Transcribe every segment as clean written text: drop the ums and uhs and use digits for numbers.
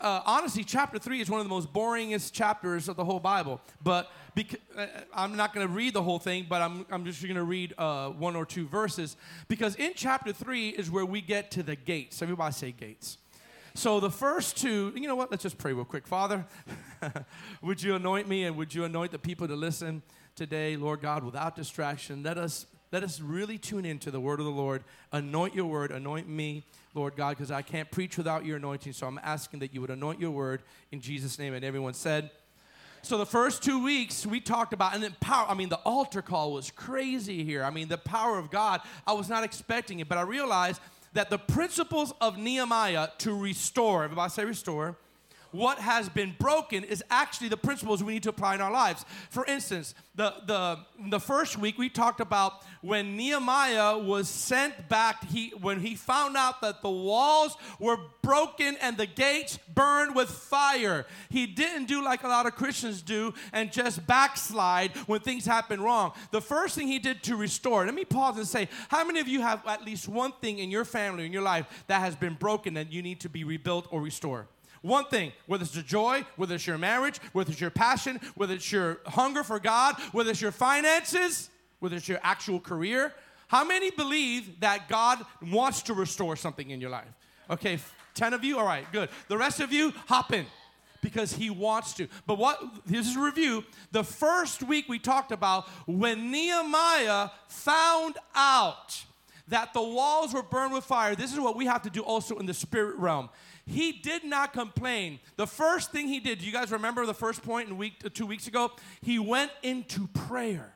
honestly, chapter 3 is one of the most boringest chapters of the whole Bible. But I'm not going to read the whole thing, but I'm just going to read one or two verses. Because in chapter 3 is where we get to the gates. Everybody say gates. So the first two, you know what? Let's just pray real quick. Father, would you anoint me and would you anoint the people to listen today, Lord God, without distraction? Let us really tune into the word of the Lord. Anoint your word. Anoint me, Lord God, because I can't preach without your anointing. So I'm asking that you would anoint your word in Jesus' name. And everyone said. So the first 2 weeks we talked about, and then power. I mean, the altar call was crazy here. I mean, the power of God. I was not expecting it, but I realized that the principles of Nehemiah to restore, everybody say restore, what has been broken is actually the principles we need to apply in our lives. For instance, the first week we talked about when Nehemiah was sent back, when he found out that the walls were broken and the gates burned with fire. He didn't do like a lot of Christians do and just backslide when things happen wrong. The first thing he did to restore, let me pause and say, how many of you have at least one thing in your family, in your life, that has been broken and you need to be rebuilt or restored? One thing, whether it's the joy, whether it's your marriage, whether it's your passion, whether it's your hunger for God, whether it's your finances, whether it's your actual career. How many believe that God wants to restore something in your life? Okay, 10 of you? All right, good. The rest of you, hop in because he wants to. But this is a review. The first week we talked about when Nehemiah found out that the walls were burned with fire. This is what we have to do also in the spirit realm. He did not complain. The first thing he did, do you guys remember the first point in 2 weeks ago? He went into prayer.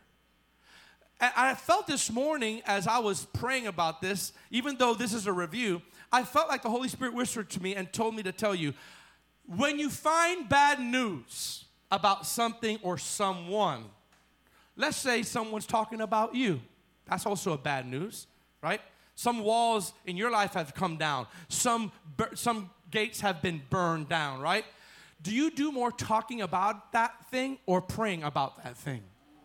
And I felt this morning as I was praying about this, even though this is a review, I felt like the Holy Spirit whispered to me and told me to tell you, when you find bad news about something or someone, let's say someone's talking about you. That's also a bad news, right? Some walls in your life have come down. Some gates have been burned down, right? Do you do more talking about that thing or praying about that thing?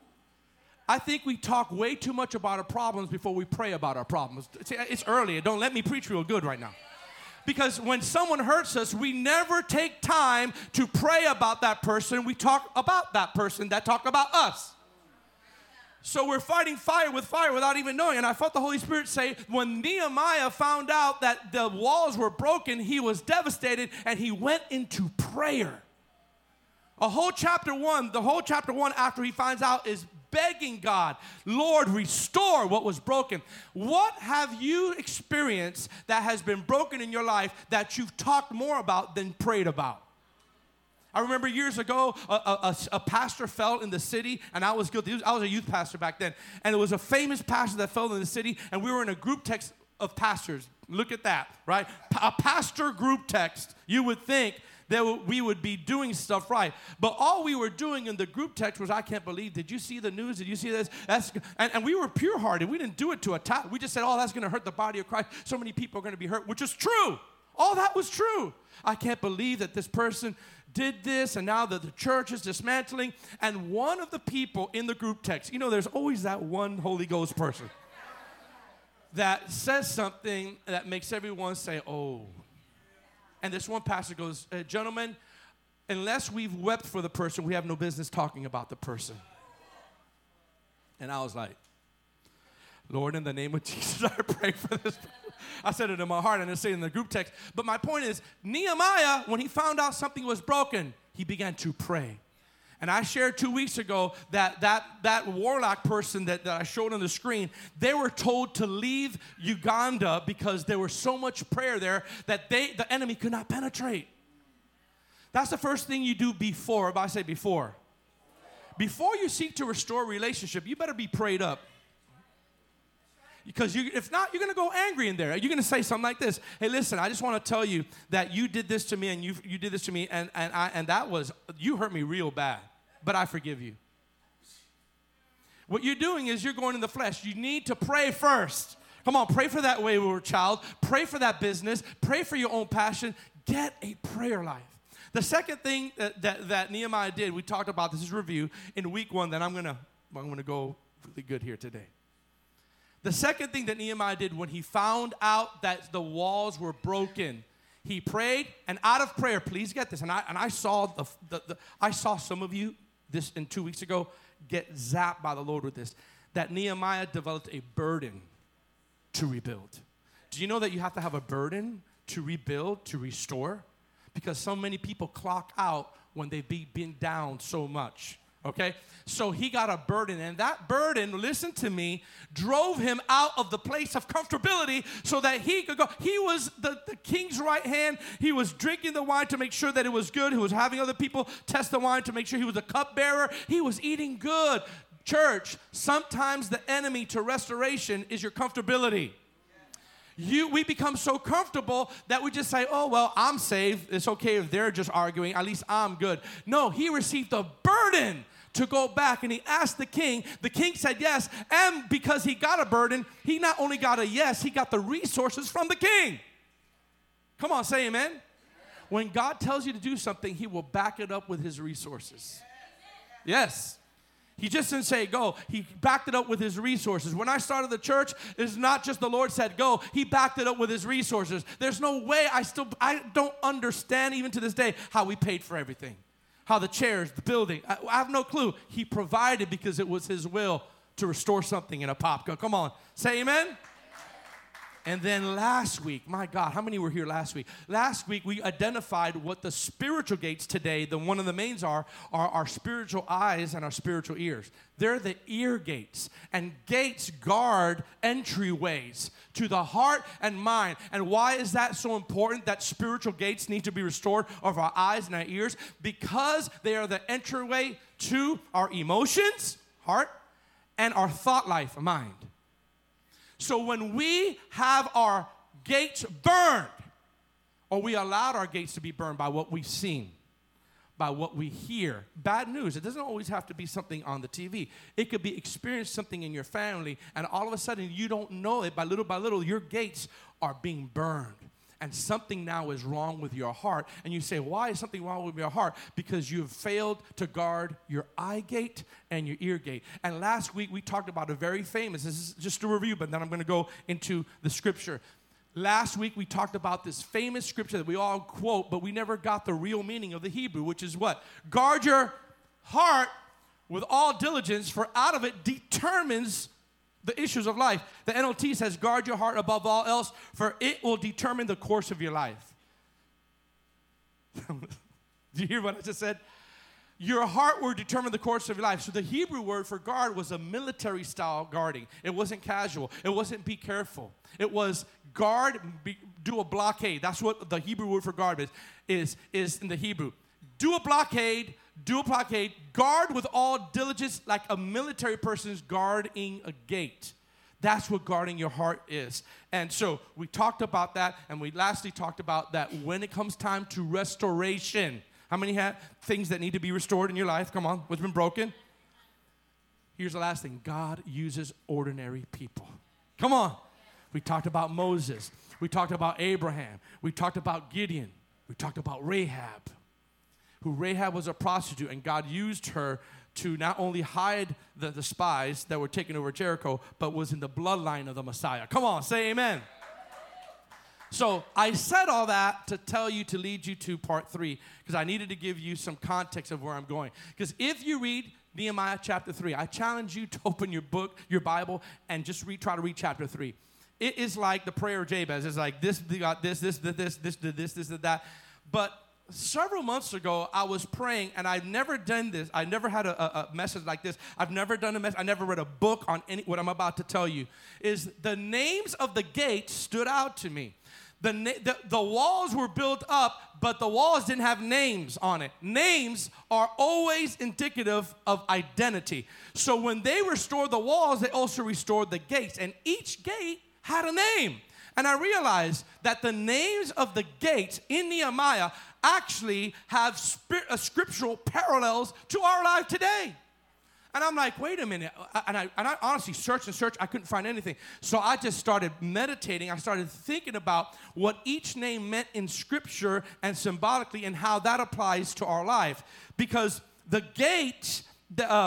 I think we talk way too much about our problems before we pray about our problems. See, it's early. Don't let me preach real good right now. Because when someone hurts us, we never take time to pray about that person. We talk about that person that talk about us. So we're fighting fire with fire without even knowing. And I felt the Holy Spirit say, when Nehemiah found out that the walls were broken, he was devastated and he went into prayer. The whole chapter 1 after he finds out is begging God, Lord, restore what was broken. What have you experienced that has been broken in your life that you've talked more about than prayed about? I remember years ago, a pastor fell in the city, and I was guilty. I was a youth pastor back then, and it was a famous pastor that fell in the city, and we were in a group text of pastors. Look at that, right? A pastor group text. You would think that we would be doing stuff right, but all we were doing in the group text was, I can't believe, did you see the news? Did you see this? And we were pure-hearted. We didn't do it to attack. We just said, oh, that's going to hurt the body of Christ. So many people are going to be hurt, which is true. All that was true. I can't believe that this person did this, and now that the church is dismantling. And one of the people in the group text, you know, there's always that one Holy Ghost person that says something that makes everyone say, oh. And this one pastor goes, gentlemen, unless we've wept for the person, we have no business talking about the person. And I was like, Lord, in the name of Jesus, I pray for this. I said it in my heart, and I said it in the group text. But my point is, Nehemiah, when he found out something was broken, he began to pray. And I shared 2 weeks ago that warlock person that I showed on the screen, they were told to leave Uganda because there was so much prayer there that the enemy could not penetrate. That's the first thing you do before. Everybody say before. Before you seek to restore a relationship, you better be prayed up. Because if not, you're going to go angry in there. You're going to say something like this. Hey, listen, I just want to tell you that you did this to me and you did this to me and that was, you hurt me real bad, but I forgive you. What you're doing is you're going in the flesh. You need to pray first. Come on, pray for that wayward child. Pray for that business. Pray for your own passion. Get a prayer life. The second thing that Nehemiah did, we talked about, this is review, in week 1, that I'm going to go really good here today. The second thing that Nehemiah did when he found out that the walls were broken, He prayed, and out of prayer, please get this, and I saw I saw some of you this in 2 weeks ago get zapped by the Lord with this, that Nehemiah developed a burden to rebuild. Do you know that you have to have a burden to rebuild, to restore? Because so many people clock out when they've been down so much. Okay? So he got a burden, and that burden, listen to me, drove him out of the place of comfortability so that he could go. He was the king's right hand. He was drinking the wine to make sure that it was good. He was having other people test the wine to make sure he was a cupbearer. He was eating good. Church, sometimes the enemy to restoration is your comfortability. We become so comfortable that we just say, oh, well, I'm saved. It's okay if they're just arguing. At least I'm good. No, he received a burden to go back, and he asked the king. The king said yes, and because he got a burden, he not only got a yes, he got the resources from the king. Come on, say amen. When God tells you to do something, he will back it up with his resources. Yes. He just didn't say go. He backed it up with his resources. When I started the church, it's not just the Lord said go. He backed it up with his resources. There's no way I don't understand even to this day how we paid for everything. How the chairs, the building. I have no clue. He provided because it was his will to restore something in a pop. Come on. Say amen. And then last week, my God, how many were here last week? Last week, we identified what the spiritual gates today, one of the mains are our spiritual eyes and our spiritual ears. They're the ear gates. And gates guard entryways to the heart and mind. And why is that so important that spiritual gates need to be restored of our eyes and our ears? Because they are the entryway to our emotions, heart, and our thought life, mind. So when we have our gates burned, or we allowed our gates to be burned by what we've seen, by what we hear, bad news, it doesn't always have to be something on the TV. It could be experience something in your family, and all of a sudden you don't know it. By little, your gates are being burned. And something now is wrong with your heart. And you say, why is something wrong with your heart? Because you've failed to guard your eye gate and your ear gate. And last week we talked about a very famous, this is just a review, but then I'm going to go into the scripture. Last week we talked about this famous scripture that we all quote, but we never got the real meaning of the Hebrew, which is what? Guard your heart with all diligence, for out of it determines the issues of life. The NLT says, guard your heart above all else, for it will determine the course of your life. Do you hear what I just said? Your heart will determine the course of your life. So the Hebrew word for guard was a military style guarding. It wasn't casual. It wasn't be careful. It was guard, do a blockade. That's what the Hebrew word for guard is in the Hebrew. Do a blockade, guard with all diligence like a military person is guarding a gate. That's what guarding your heart is. And so we talked about that, and we lastly talked about that when it comes time to restoration. How many have things that need to be restored in your life? Come on, what's been broken? Here's the last thing. God uses ordinary people. Come on. We talked about Moses. We talked about Abraham. We talked about Gideon. We talked about Rahab. Rahab was a prostitute, and God used her to not only hide the spies that were taking over Jericho, but was in the bloodline of the Messiah. Come on, say amen. So I said all that to tell you, to lead you to part 3, because I needed to give you some context of where I'm going. Because if you read Nehemiah chapter 3, I challenge you to open your book, your Bible, and just try to read chapter 3. It is like the prayer of Jabez. It's like this, you got this, that. But several months ago, I was praying, and I've never done this. I never had a message like this. I've never done a message. I never read a book on what I'm about to tell you. Is the names of the gates stood out to me. The walls were built up, but the walls didn't have names on it. Names are always indicative of identity. So when they restored the walls, they also restored the gates, and each gate had a name. And I realized that the names of the gates in Nehemiah actually have scriptural parallels to our life today. And I'm like, wait a minute. And I honestly searched and searched. I couldn't find anything. So I just started meditating. I started thinking about what each name meant in Scripture and symbolically, and how that applies to our life. Because the gate,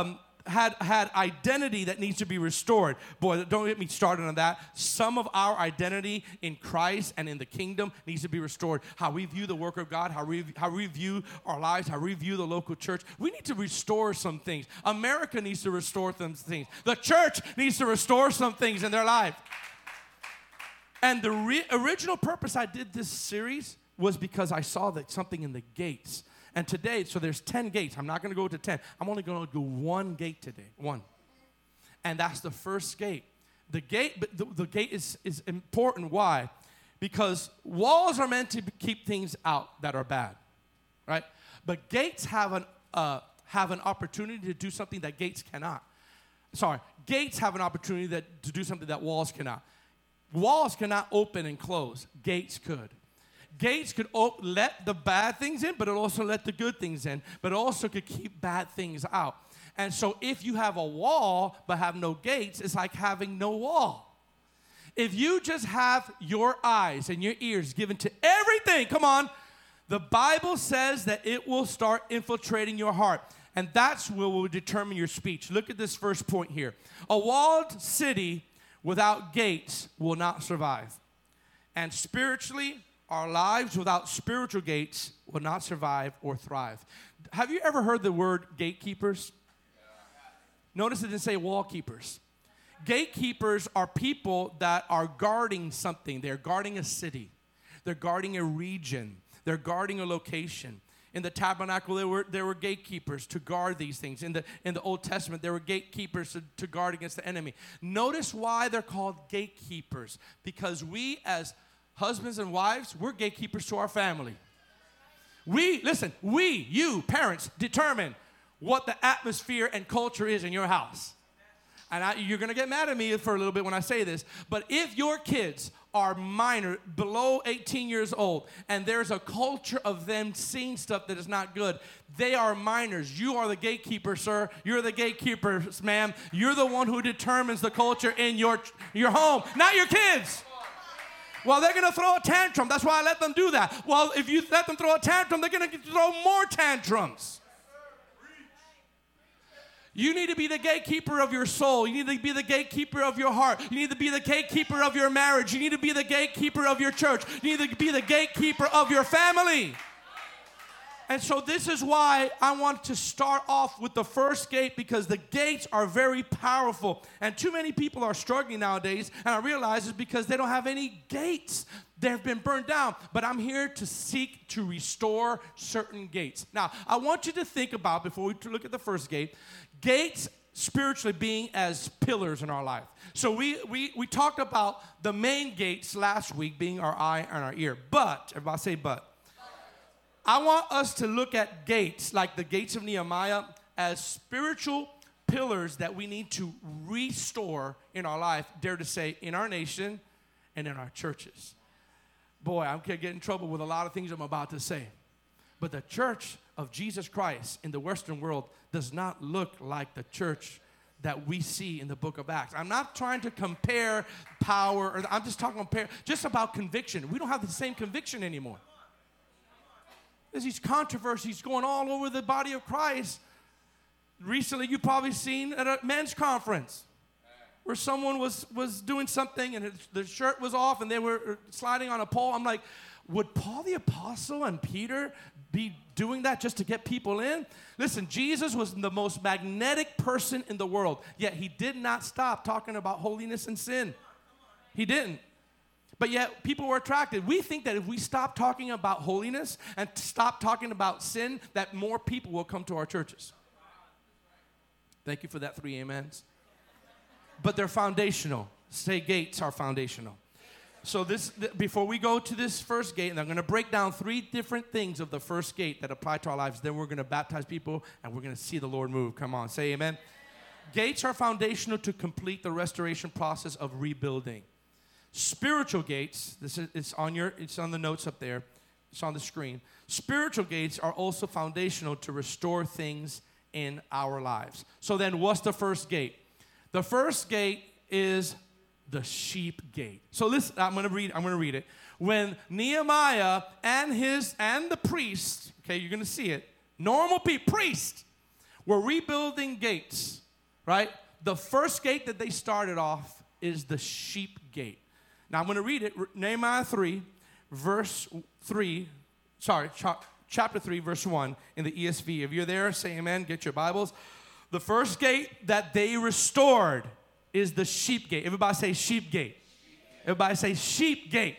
had identity that needs to be restored. Boy, don't get me started on that. Some of our identity in Christ and in the kingdom needs to be restored. How we view the work of God, how we view our lives, how we view the local church. We need to restore some things. America needs to restore some things. The church needs to restore some things in their life. And the original purpose I did this series was because I saw that something in the gates. And today, so there's 10 gates. I'm not going to go to 10. I'm only going to do one gate today. One. And that's the first gate. The gate, but the gate is important. Why? Because walls are meant to keep things out that are bad, right? But gates have an opportunity to do something that gates cannot. Gates have an opportunity to do something that walls cannot. Walls cannot open and close. Gates could. Gates could let the bad things in, but it also let the good things in, but it also could keep bad things out. And so if you have a wall but have no gates, it's like having no wall. If you just have your eyes and your ears given to everything, come on, the Bible says that it will start infiltrating your heart. And that's what will determine your speech. Look at this first point here. A walled city without gates will not survive. And spiritually, our lives without spiritual gates will not survive or thrive. Have you ever heard the word gatekeepers? Notice it didn't say wall keepers. Gatekeepers are people that are guarding something. They're guarding a city. They're guarding a region. They're guarding a location. In the tabernacle, there were gatekeepers to guard these things. In the Old Testament, there were gatekeepers to guard against the enemy. Notice why they're called gatekeepers. Because we as husbands and wives, we're gatekeepers to our family. You, parents, determine what the atmosphere and culture is in your house. And you're going to get mad at me for a little bit when I say this, but if your kids are minor, below 18 years old, and there's a culture of them seeing stuff that is not good, they are minors. You are the gatekeeper, sir. You're the gatekeeper, ma'am. You're the one who determines the culture in your home, not your kids. Well, they're going to throw a tantrum. That's why I let them do that. Well, if you let them throw a tantrum, they're going to throw more tantrums. You need to be the gatekeeper of your soul. You need to be the gatekeeper of your heart. You need to be the gatekeeper of your marriage. You need to be the gatekeeper of your church. You need to be the gatekeeper of your family. And so this is why I want to start off with the first gate, because the gates are very powerful. And too many people are struggling nowadays, and I realize it's because they don't have any gates. They've been burned down. But I'm here to seek to restore certain gates. Now, I want you to think about, before we look at the first gate, gates spiritually being as pillars in our life. So we talked about the main gates last week being our eye and our ear. But, everybody say but. I want us to look at gates, like the gates of Nehemiah, as spiritual pillars that we need to restore in our life, dare to say, in our nation and in our churches. Boy, I'm going to get in trouble with a lot of things I'm about to say. But the church of Jesus Christ in the Western world does not look like the church that we see in the book of Acts. I'm not trying to compare power, I'm just talking just about conviction. We don't have the same conviction anymore. There's these controversies going all over the body of Christ. Recently, you've probably seen at a men's conference where someone was doing something and their shirt was off and they were sliding on a pole. I'm like, would Paul the Apostle and Peter be doing that just to get people in? Listen, Jesus was the most magnetic person in the world, yet he did not stop talking about holiness and sin. He didn't. But yet, people were attracted. We think that if we stop talking about holiness and stop talking about sin, that more people will come to our churches. Thank you for that 3 amens. But they're foundational. Say gates are foundational. So before we go to this first gate, and I'm going to break down 3 different things of the first gate that apply to our lives. Then we're going to baptize people, and we're going to see the Lord move. Come on, say amen. Gates are foundational to complete the restoration process of rebuilding. Spiritual gates, it's on the notes up there, it's on the screen. Spiritual gates are also foundational to restore things in our lives. So then what's the first gate? The first gate is the sheep gate. So listen, I'm going to read it. When Nehemiah and the priests, okay, you're going to see it, normal people, priests, were rebuilding gates, right? The first gate that they started off is the sheep gate. Now I'm going to read it, Nehemiah 3, verse 3, chapter 3, verse 1 in the ESV. If you're there, say amen, get your Bibles. The first gate that they restored is the sheep gate. Everybody say sheep gate. Everybody say sheep gate.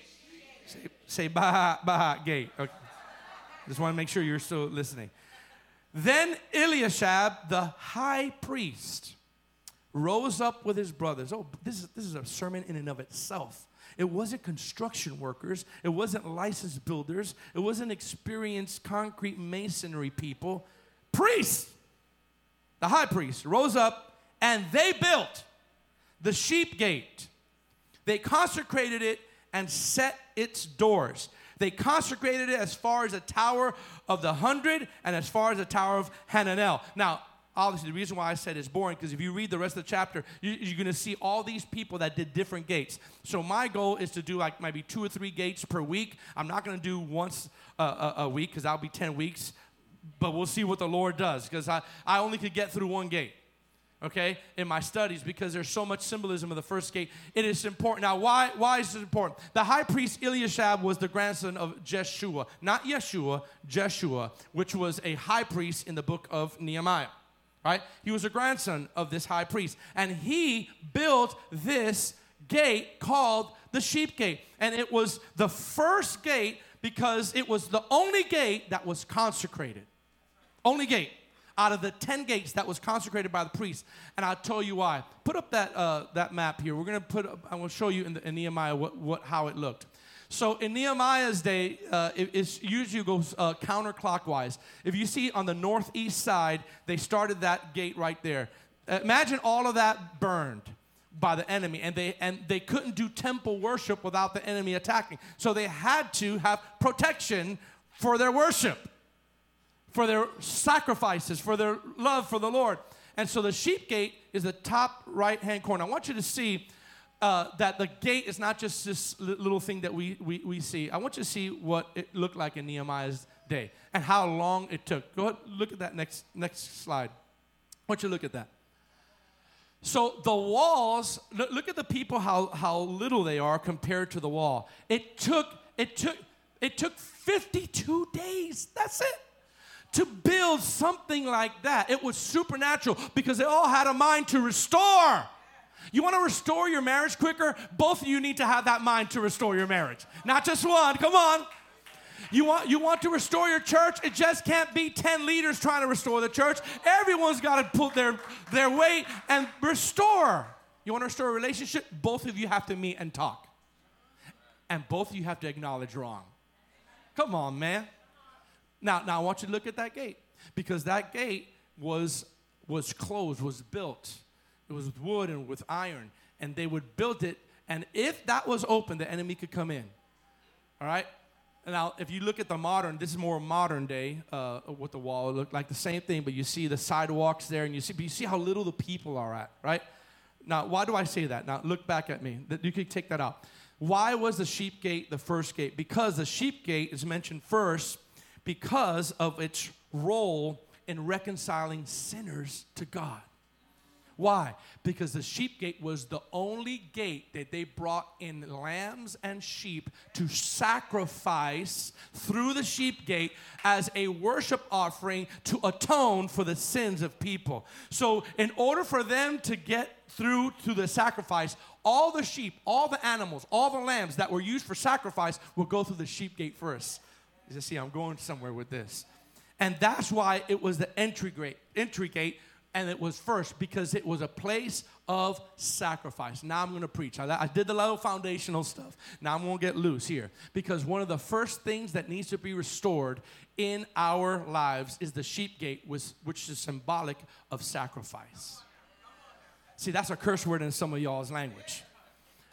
Say Baha gate. Okay. Just want to make sure you're still listening. Then Eliashab, the high priest, rose up with his brothers. Oh, this is a sermon in and of itself. It wasn't construction workers. It wasn't licensed builders. It wasn't experienced concrete masonry people. Priests, the high priest, rose up and they built the sheep gate. They consecrated it and set its doors. They consecrated it as far as the Tower of the 100 and as far as the Tower of Hananel. Now, obviously, the reason why I said it's boring, because if you read the rest of the chapter, you're going to see all these people that did different gates. So my goal is to do like maybe 2 or 3 gates per week. I'm not going to do once a week, because that'll be 10 weeks. But we'll see what the Lord does, because I only could get through one gate, okay, in my studies, because there's so much symbolism of the first gate. It is important. Now, why is it important? The high priest Eliashab was the grandson of Jeshua, not Yeshua, Jeshua, which was a high priest in the book of Nehemiah. Right? He was a grandson of this high priest. And he built this gate called the sheep gate. And it was the first gate because it was the only gate that was consecrated. Only gate out of the 10 gates that was consecrated by the priest. And I'll tell you why. Put up that map here. We're going to put up, I will show you in Nehemiah how it looked. So in Nehemiah's day, it usually goes counterclockwise. If you see on the northeast side, they started that gate right there. Imagine all of that burned by the enemy, and they couldn't do temple worship without the enemy attacking. So they had to have protection for their worship, for their sacrifices, for their love for the Lord. And so the sheep gate is the top right-hand corner. I want you to see that the gate is not just this little thing that we see. I want you to see what it looked like in Nehemiah's day and how long it took. Go ahead, look at that next slide. I want you to look at that. So the walls, look at the people, how little they are compared to the wall. It took 52 days. That's it. To build something like that. It was supernatural because they all had a mind to restore. You want to restore your marriage quicker? Both of you need to have that mind to restore your marriage. Not just one. Come on. You want to restore your church? It just can't be 10 leaders trying to restore the church. Everyone's got to put their weight and restore. You want to restore a relationship? Both of you have to meet and talk. And both of you have to acknowledge wrong. Come on, man. Now I want you to look at that gate, because that gate was closed, was built. It was with wood and with iron, and they would build it, and if that was open, the enemy could come in. All right? Now, if you look at the modern, this is more modern day with the wall. It looked like the same thing, but you see the sidewalks there, and you see how little the people are at, right? Now, why do I say that? Now, look back at me. You can take that out. Why was the sheep gate the first gate? Because the sheep gate is mentioned first because of its role in reconciling sinners to God. Why? Because the sheep gate was the only gate that they brought in lambs and sheep to sacrifice through the sheep gate as a worship offering to atone for the sins of people. So in order for them to get through to the sacrifice, all the sheep, all the animals, all the lambs that were used for sacrifice will go through the sheep gate first. You see, I'm going somewhere with this. And that's why it was the entry gate. And it was first because it was a place of sacrifice. Now I'm going to preach. I did the little foundational stuff. Now I'm going to get loose here. Because one of the first things that needs to be restored in our lives is the sheep gate, which is symbolic of sacrifice. See, that's a curse word in some of y'all's language.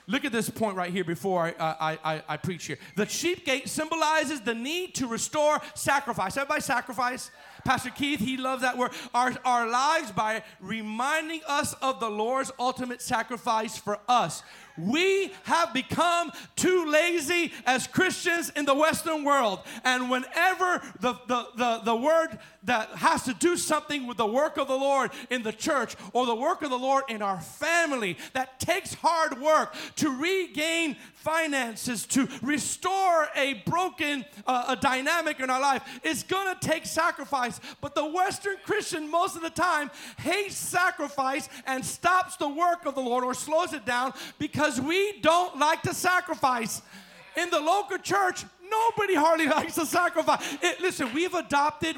Look at this point right here before I preach here. The sheep gate symbolizes the need to restore sacrifice. Everybody sacrifice? Pastor Keith, he loves that word. Our lives by reminding us of the Lord's ultimate sacrifice for us. We have become too lazy as Christians in the Western world. And whenever the word that has to do something with the work of the Lord in the church or the work of the Lord in our family, that takes hard work to regain finances, to restore a broken a dynamic in our life, it's going to take sacrifice. But the Western Christian most of the time hates sacrifice and stops the work of the Lord or slows it down because we don't like to sacrifice. In the local church, nobody hardly likes to sacrifice. Listen, we've adopted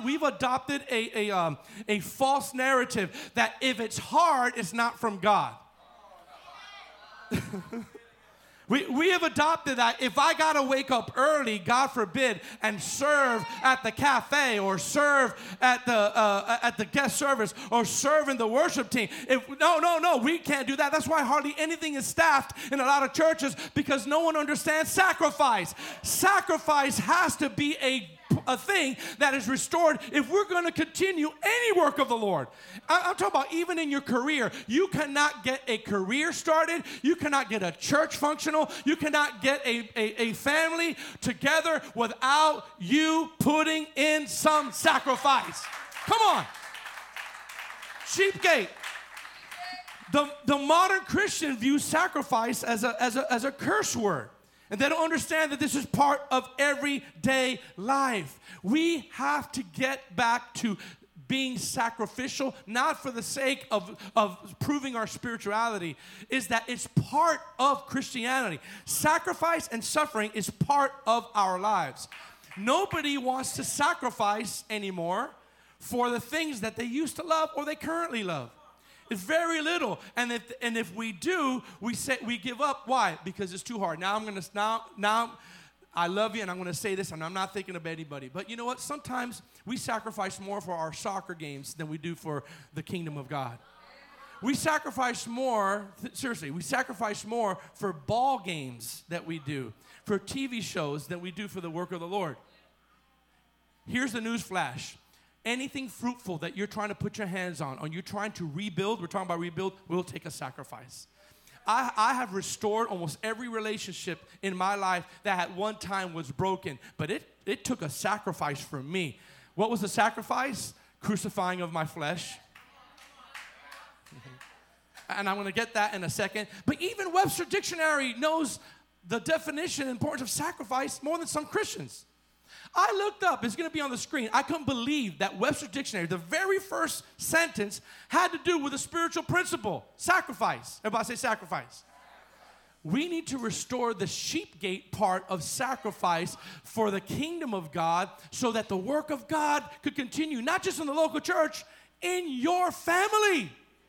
a false narrative that if it's hard, it's not from God. We have adopted that if I got to wake up early, God forbid, and serve at the cafe or serve at the guest service or serve in the worship team. No, we can't do that. That's why hardly anything is staffed in a lot of churches because no one understands sacrifice. Sacrifice has to be a thing that is restored if we're going to continue any work of the Lord. I'm talking about even in your career. You cannot get a career started. You cannot get a church functional. You cannot get a family together without you putting in some sacrifice. Come on. Sheepgate. The modern Christian views sacrifice as a curse word. And they don't understand that this is part of everyday life. We have to get back to being sacrificial, not for the sake of proving our spirituality, is that it's part of Christianity. Sacrifice and suffering is part of our lives. Nobody wants to sacrifice anymore for the things that they used to love or they currently love. It's very little, and if we do, we give up. Why? Because it's too hard. Now I love you, and I'm going to say this, and I'm not thinking of anybody. But you know what? Sometimes we sacrifice more for our soccer games than we do for the kingdom of God. We sacrifice more. Seriously, we sacrifice more for ball games that we do, for TV shows than we do for the work of the Lord. Here's the news flash. Anything fruitful that you're trying to put your hands on, or you're trying to rebuild, we're talking about rebuild, will take a sacrifice. I have restored almost every relationship in my life that at one time was broken, but it took a sacrifice for me. What was the sacrifice? Crucifying of my flesh. And I'm going to get that in a second. But even Webster Dictionary knows the definition and importance of sacrifice more than some Christians. I looked up, it's going to be on the screen. I couldn't believe that Webster Dictionary, the very first sentence, had to do with a spiritual principle, sacrifice. Everybody say sacrifice. We need to restore the sheepgate part of sacrifice for the kingdom of God so that the work of God could continue, not just in the local church, in your family.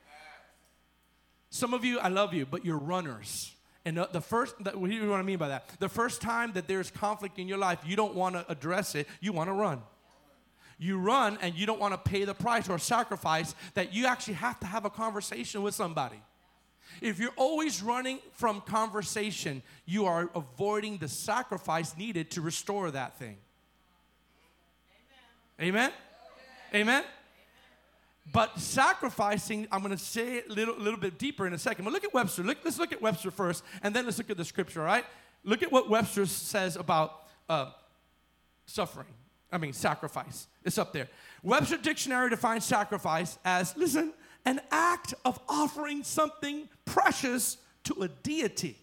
Some of you, I love you, but you're runners. And here's what I mean by that. The first time that there's conflict in your life, you don't want to address it. You want to run. You run and you don't want to pay the price or sacrifice that you actually have to have a conversation with somebody. If you're always running from conversation, you are avoiding the sacrifice needed to restore that thing. Amen? Amen? But sacrificing, I'm going to say it a little bit deeper in a second. But look at Webster. Let's look at Webster first, and then let's look at the scripture, all right? Look at what Webster says about sacrifice. It's up there. Webster Dictionary defines sacrifice as, listen, an act of offering something precious to a deity.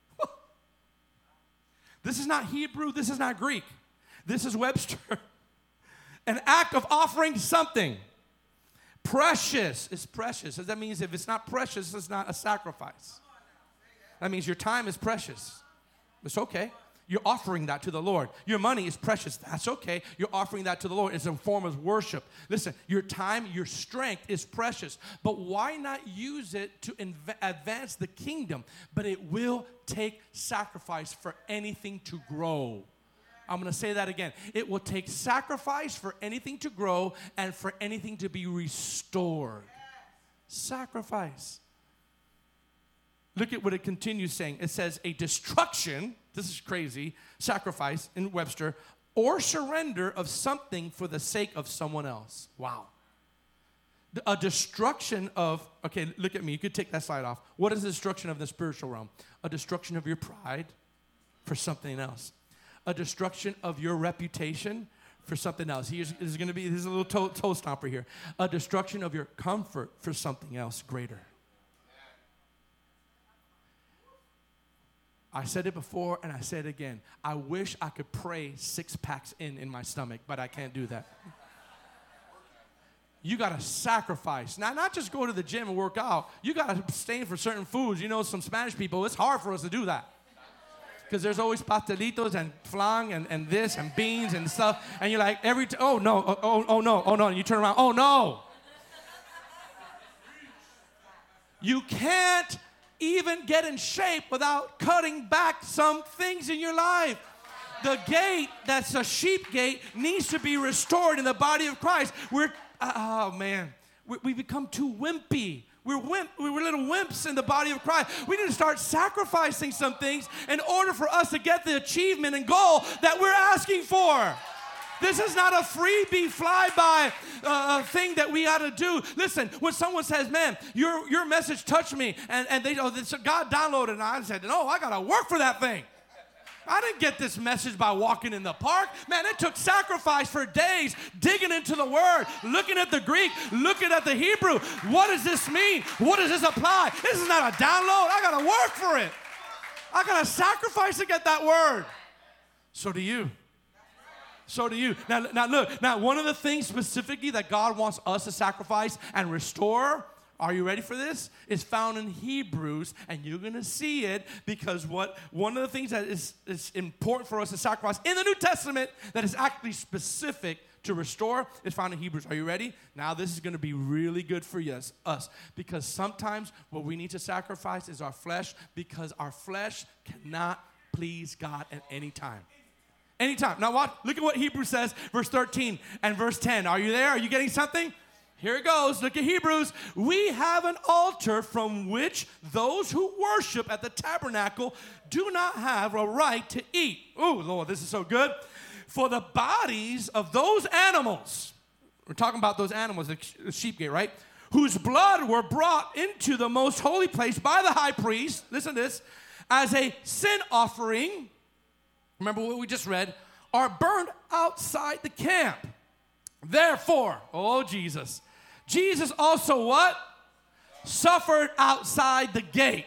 This is not Hebrew. This is not Greek. This is Webster. An act of offering something. Precious is precious. That means if it's not precious, it's not a sacrifice. That means your time is precious. It's okay. You're offering that to the Lord. Your money is precious. That's okay. You're offering that to the Lord. It's a form of worship. Listen, your time, your strength is precious. But why not use it to advance the kingdom? But it will take sacrifice for anything to grow. I'm going to say that again. It will take sacrifice for anything to grow and for anything to be restored. Sacrifice. Look at what it continues saying. It says a destruction, this is crazy, sacrifice in Webster, or surrender of something for the sake of someone else. Wow. A destruction of, okay, look at me. You could take that slide off. What is the destruction of the spiritual realm? A destruction of your pride for something else. A destruction of your reputation for something else. Here's a little toe stomper here. A destruction of your comfort for something else greater. I said it before and I say it again. I wish I could pray 6 packs in my stomach, but I can't do that. You got to sacrifice. Now, not just go to the gym and work out. You got to abstain for certain foods. You know, some Spanish people, it's hard for us to do that. Because there's always pastelitos and flan and this and beans and stuff. And you're like, oh no. And you turn around, oh no. You can't even get in shape without cutting back some things in your life. The gate, that's a sheep gate, needs to be restored in the body of Christ. We become too wimpy. We're little wimps in the body of Christ. We need to start sacrificing some things in order for us to get the achievement and goal that we're asking for. This is not a freebie, fly-by thing that we ought to do. Listen, when someone says, man, your message touched me, and God downloaded it, and I said, no, I got to work for that thing. I didn't get this message by walking in the park. Man, it took sacrifice for days, digging into the Word, looking at the Greek, looking at the Hebrew. What does this mean? What does this apply? This is not a download. I got to work for it. I got to sacrifice to get that Word. So do you. So do you. Now look, one of the things specifically that God wants us to sacrifice and restore, are you ready for this? Is found in Hebrews, and you're going to see it because one of the things that is important for us to sacrifice in the New Testament that is actually specific to restore is found in Hebrews. Are you ready? Now this is going to be really good for us because sometimes what we need to sacrifice is our flesh because our flesh cannot please God at any time. Anytime. Now watch, look at what Hebrews says, verse 13 and verse 10. Are you there? Are you getting something? Here it goes. Look at Hebrews. We have an altar from which those who worship at the tabernacle do not have a right to eat. Oh, Lord, this is so good. For the bodies of those animals, we're talking about those animals, the sheep gate, right? Whose blood were brought into the most holy place by the high priest, listen to this, as a sin offering, remember what we just read, are burned outside the camp. Therefore, oh Jesus also what? Suffered outside the gate.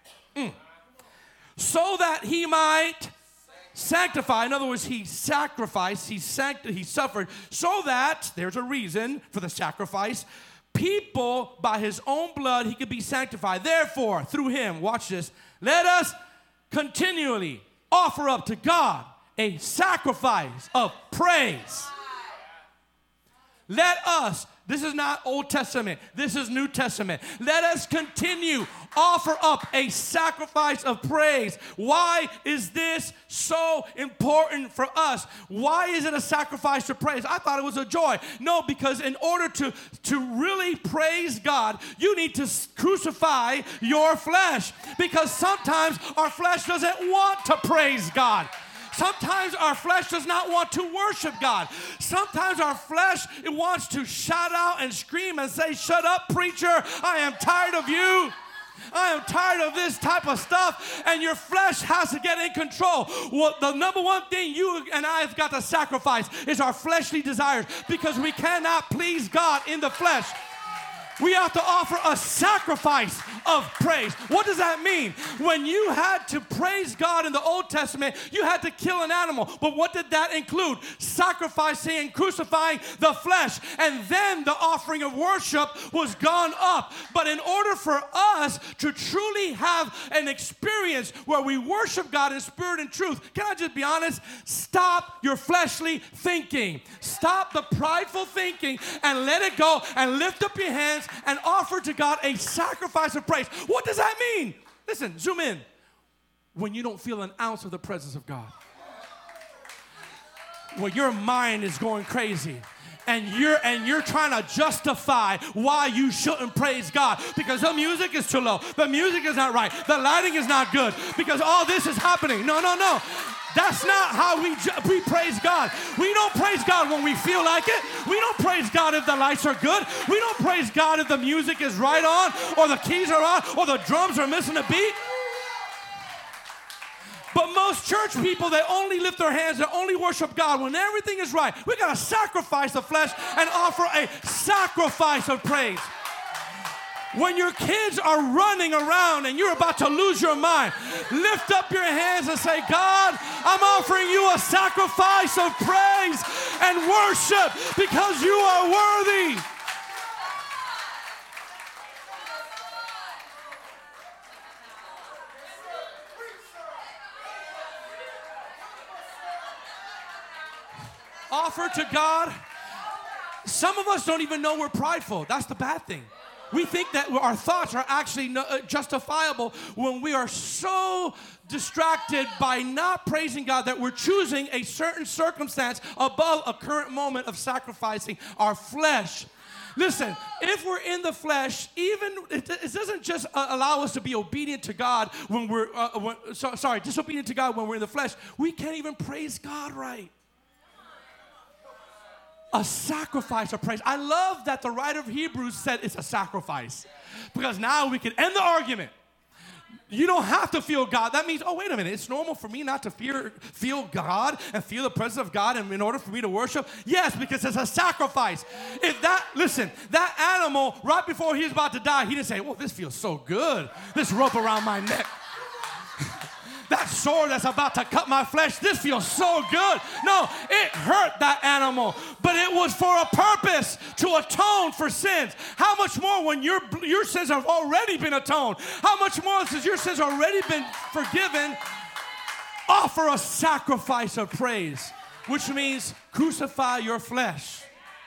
So that he might sanctify. In other words, he sacrificed, he suffered. So that, there's a reason for the sacrifice, people by his own blood he could be sanctified. Therefore, through him, watch this, let us continually offer up to God a sacrifice of praise. Let us, this is not Old Testament, this is New Testament. Let us continue, offer up a sacrifice of praise. Why is this so important for us? Why is it a sacrifice of praise? I thought it was a joy. No, because in order to really praise God, you need to crucify your flesh. Because sometimes our flesh doesn't want to praise God. Sometimes our flesh does not want to worship God. Sometimes our flesh, it wants to shout out and scream and say, shut up, preacher. I am tired of you. I am tired of this type of stuff. And your flesh has to get in control. Well, the number one thing you and I have got to sacrifice is our fleshly desires because we cannot please God in the flesh. We have to offer a sacrifice of praise. What does that mean? When you had to praise God in the Old Testament, you had to kill an animal. But what did that include? Sacrificing and crucifying the flesh. And then the offering of worship was gone up. But in order for us to truly have an experience where we worship God in spirit and truth, can I just be honest? Stop your fleshly thinking. Stop the prideful thinking and let it go and lift up your hands and offer to God a sacrifice of praise. What does that mean? Listen, zoom in. When you don't feel an ounce of the presence of God. When your mind is going crazy. and you're trying to justify why you shouldn't praise God because the music is too low, the music is not right, the lighting is not good, because all this is happening. No. That's not how we praise God. We don't praise God when we feel like it. We don't praise God if the lights are good. We don't praise God if the music is right on, or the keys are on, or the drums are missing a beat. But most church people, they only lift their hands, they only worship God when everything is right. We got to sacrifice the flesh and offer a sacrifice of praise. When your kids are running around and you're about to lose your mind, lift up your hands and say, God, I'm offering you a sacrifice of praise and worship because you are worthy. Offer to God. Some of us don't even know we're prideful. That's the bad thing. We think that our thoughts are actually justifiable when we are so distracted by not praising God that we're choosing a certain circumstance above a current moment of sacrificing our flesh. Listen, if we're in the flesh, even it doesn't just allow us to be obedient to God when we're disobedient to God when we're in the flesh. We can't even praise God right. A sacrifice of praise. I love that the writer of Hebrews said it's a sacrifice, because now we can end the argument. You don't have to feel God. That means, oh, wait a minute, it's normal for me not to feel God and feel the presence of God in order for me to worship? Yes, because it's a sacrifice. That animal, right before he was about to die, he didn't say, well, this feels so good, this rope around my neck. That sword that's about to cut my flesh, this feels so good. No, it hurt that animal, but it was for a purpose, to atone for sins. How much more when your sins have already been atoned? How much more since your sins have already been forgiven? Offer a sacrifice of praise, which means crucify your flesh.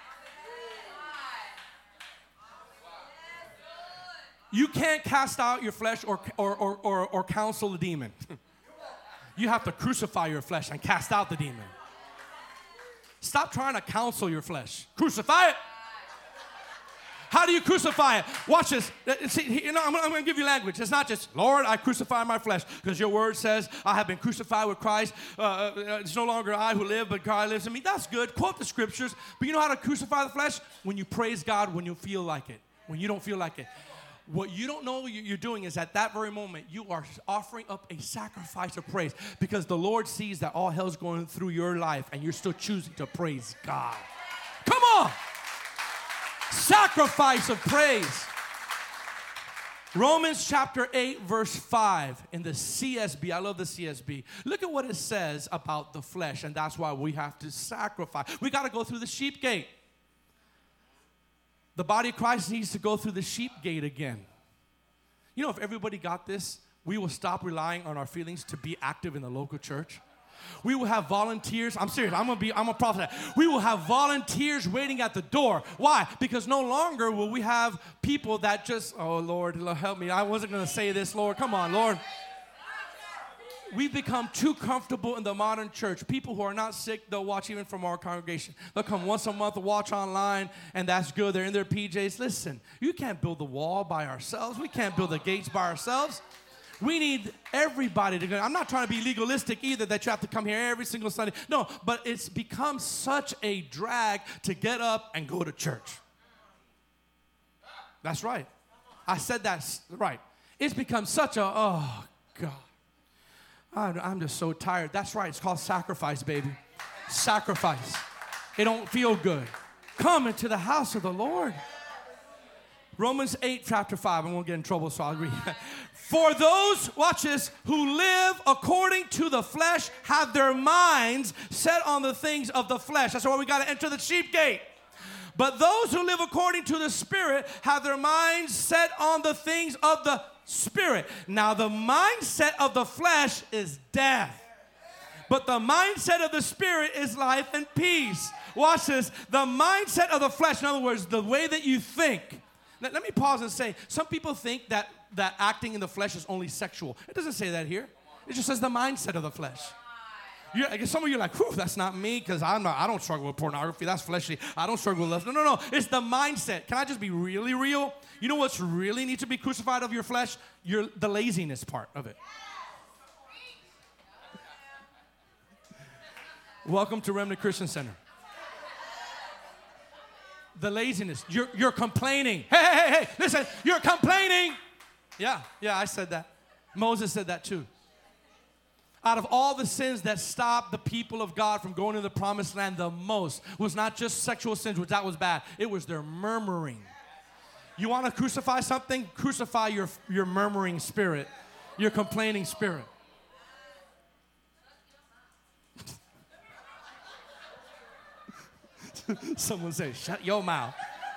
You can't cast out your flesh or counsel the demon. You have to crucify your flesh and cast out the demon. Stop trying to counsel your flesh. Crucify it. How do you crucify it? Watch this. See, I'm going to give you language. It's not just, Lord, I crucify my flesh, because your word says I have been crucified with Christ. It's no longer I who live, but God lives in me. That's good. Quote the scriptures. But you know how to crucify the flesh? When you praise God when you feel like it, when you don't feel like it. What you don't know you're doing is at that very moment, you are offering up a sacrifice of praise, because the Lord sees that all hell's going through your life and you're still choosing to praise God. Come on. Sacrifice of praise. Romans chapter 8, verse 5 in the CSB. I love the CSB. Look at what it says about the flesh, and that's why we have to sacrifice. We got to go through the sheep gate. The body of Christ needs to go through the sheep gate again. You know, if everybody got this, we will stop relying on our feelings to be active in the local church. We will have volunteers. I'm serious. I'm a prophet. We will have volunteers waiting at the door. Why? Because no longer will we have people that just, oh, Lord, help me. I wasn't going to say this, Lord. Come on, Lord. We've become too comfortable in the modern church. People who are not sick, they'll watch even from our congregation. They'll come once a month to watch online, and that's good. They're in their PJs. Listen, you can't build the wall by ourselves. We can't build the gates by ourselves. We need everybody to go. I'm not trying to be legalistic either, that you have to come here every single Sunday. No, but it's become such a drag to get up and go to church. That's right. I said that right. It's become such a, oh, God. I'm just so tired. That's right. It's called sacrifice, baby. Sacrifice. It don't feel good. Come into the house of the Lord. Romans 8, chapter 5. I won't get in trouble, so I'll read. For those, watch this, who live according to the flesh have their minds set on the things of the flesh. That's why we got to enter the sheep gate. But those who live according to the Spirit have their minds set on the things of the Spirit. Now, the mindset of the flesh is death, but the mindset of the Spirit is life and peace. Watch this. The mindset of the flesh, in other words, the way that you think. Now, let me pause and say, some people think that acting in the flesh is only sexual. It doesn't say that here. It just says the mindset of the flesh. I guess some of you are like, whew, that's not me because I don't struggle with pornography. That's fleshly. I don't struggle with lust. No. It's the mindset. Can I just be really real? You know what's really needs to be crucified of your flesh? The laziness part of it. Welcome to Remnant Christian Center. The laziness. You're complaining. Hey, listen, you're complaining. Yeah, I said that. Moses said that too. Out of all the sins that stopped the people of God from going to the promised land, the most was not just sexual sins, which that was bad. It was their murmuring. You want to crucify something? Crucify your murmuring spirit, your complaining spirit. Someone say, shut your mouth.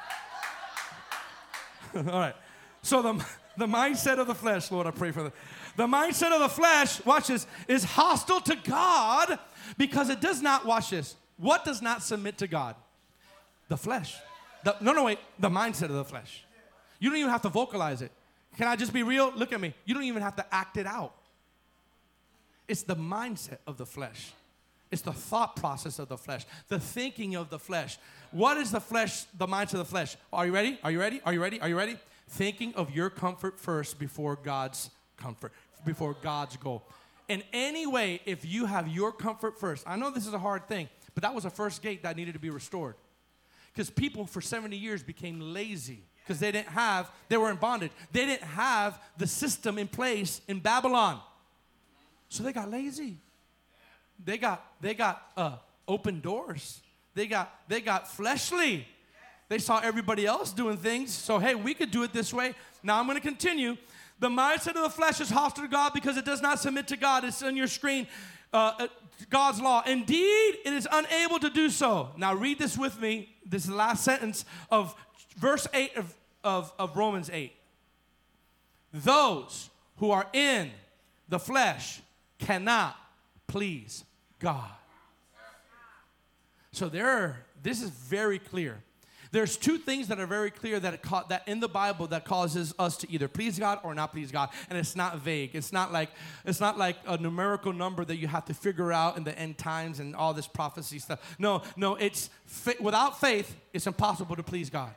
All right. So the mindset of the flesh, Lord, I pray for that. The mindset of the flesh, watch this, is hostile to God because it does not, watch this. What does not submit to God? The flesh. The mindset of the flesh. You don't even have to vocalize it. Can I just be real? Look at me. You don't even have to act it out. It's the mindset of the flesh. It's the thought process of the flesh, the thinking of the flesh. What is the flesh, the mindset of the flesh? Are you ready? Are you ready? Are you ready? Are you ready? Thinking of your comfort first before God's comfort, before God's goal. In any way, if you have your comfort first, I know this is a hard thing, but that was the first gate that needed to be restored. Because people for 70 years became lazy because they were in bondage. They didn't have the system in place in Babylon. So they got lazy. They got open doors. They got fleshly. They saw everybody else doing things. So, hey, we could do it this way. Now I'm going to continue. The mindset of the flesh is hostile to God because it does not submit to God. It's on your screen. God's law. Indeed, it is unable to do so. Now read this with me. This is the last sentence of verse 8 of Romans 8. Those who are in the flesh cannot please God. So this is very clear. There's two things that are very clear that in the Bible that causes us to either please God or not please God, and it's not vague. It's not like a numerical number that you have to figure out in the end times and all this prophecy stuff. No, it's without faith, it's impossible to please God.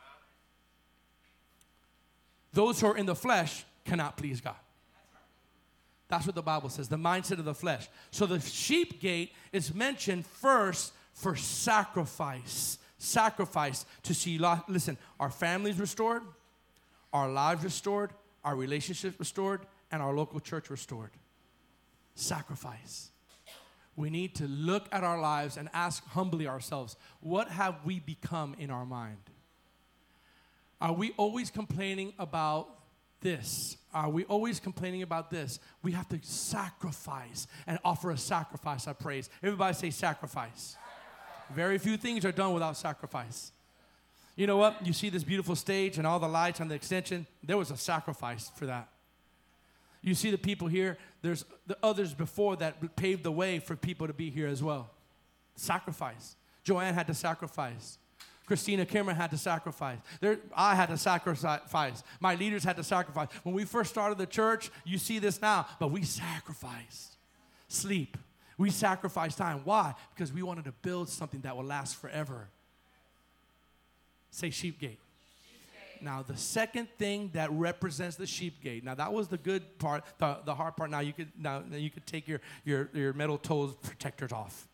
Those who are in the flesh cannot please God. That's what the Bible says, the mindset of the flesh. So the sheep gate is mentioned first for sacrifice. Sacrifice to see, listen, our families restored, our lives restored, our relationships restored, and our local church restored. Sacrifice. We need to look at our lives and ask humbly ourselves, what have we become in our mind? Are we always complaining about this? Are we always complaining about this? We have to sacrifice and offer a sacrifice of praise. Everybody say sacrifice. Very few things are done without sacrifice. You know what? You see this beautiful stage and all the lights on the extension. There was a sacrifice for that. You see the people here. There's the others before that paved the way for people to be here as well. Sacrifice. Joanne had to sacrifice. Christina Kimmer had to sacrifice. I had to sacrifice. My leaders had to sacrifice. When we first started the church, you see this now, but we sacrificed. Sleep. We sacrificed time. Why? Because we wanted to build something that will last forever. Say sheep gate. Now, the second thing that represents the sheep gate. Now, that was the good part, the hard part. Now you could take your metal toes protectors off.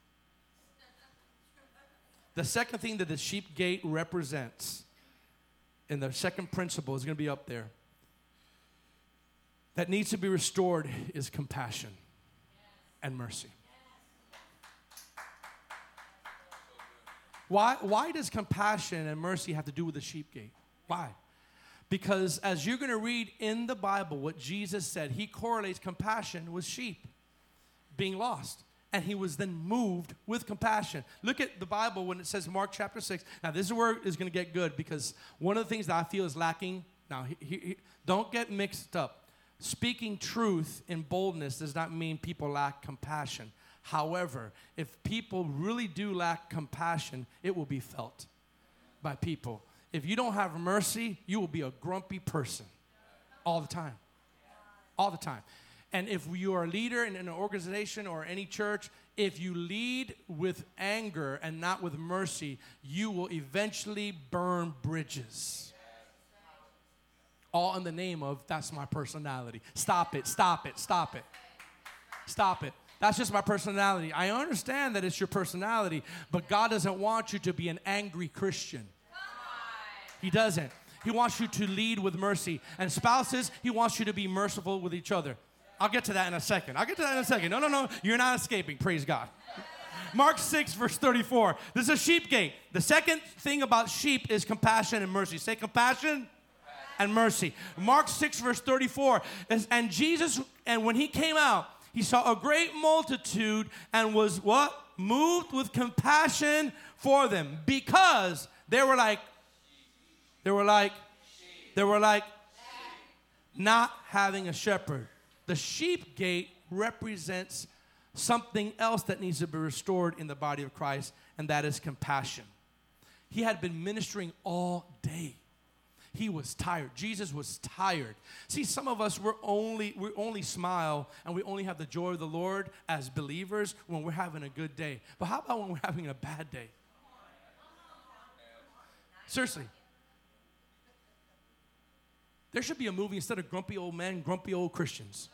The second thing that the sheep gate represents, and the second principle is going to be up there, that needs to be restored is compassion and mercy. Why does compassion and mercy have to do with the sheep gate? Why? Because as you're going to read in the Bible what Jesus said, he correlates compassion with sheep being lost. And he was then moved with compassion. Look at the Bible when it says Mark chapter 6. Now, this is where it's going to get good because one of the things that I feel is lacking. Now, don't get mixed up. Speaking truth in boldness does not mean people lack compassion. However, if people really do lack compassion, it will be felt by people. If you don't have mercy, you will be a grumpy person all the time. All the time. And if you are a leader in an organization or any church, if you lead with anger and not with mercy, you will eventually burn bridges. All in the name of, that's my personality. Stop it, stop it, stop it. Stop it. That's just my personality. I understand that it's your personality, but God doesn't want you to be an angry Christian. He doesn't. He wants you to lead with mercy. And spouses, he wants you to be merciful with each other. I'll get to that in a second. No. You're not escaping. Praise God. Mark 6, verse 34. This is a sheep gate. The second thing about sheep is compassion and mercy. Say compassion and mercy. Mark 6, verse 34. And Jesus, and when he came out, he saw a great multitude and was what? Moved with compassion for them, because they were like not having a shepherd. The sheep gate represents something else that needs to be restored in the body of Christ, and that is compassion. He had been ministering all day. He was tired. Jesus was tired. See, some of us, we only smile and we only have the joy of the Lord as believers when we're having a good day. But how about when we're having a bad day? Seriously. There should be a movie instead of grumpy old men, grumpy old Christians.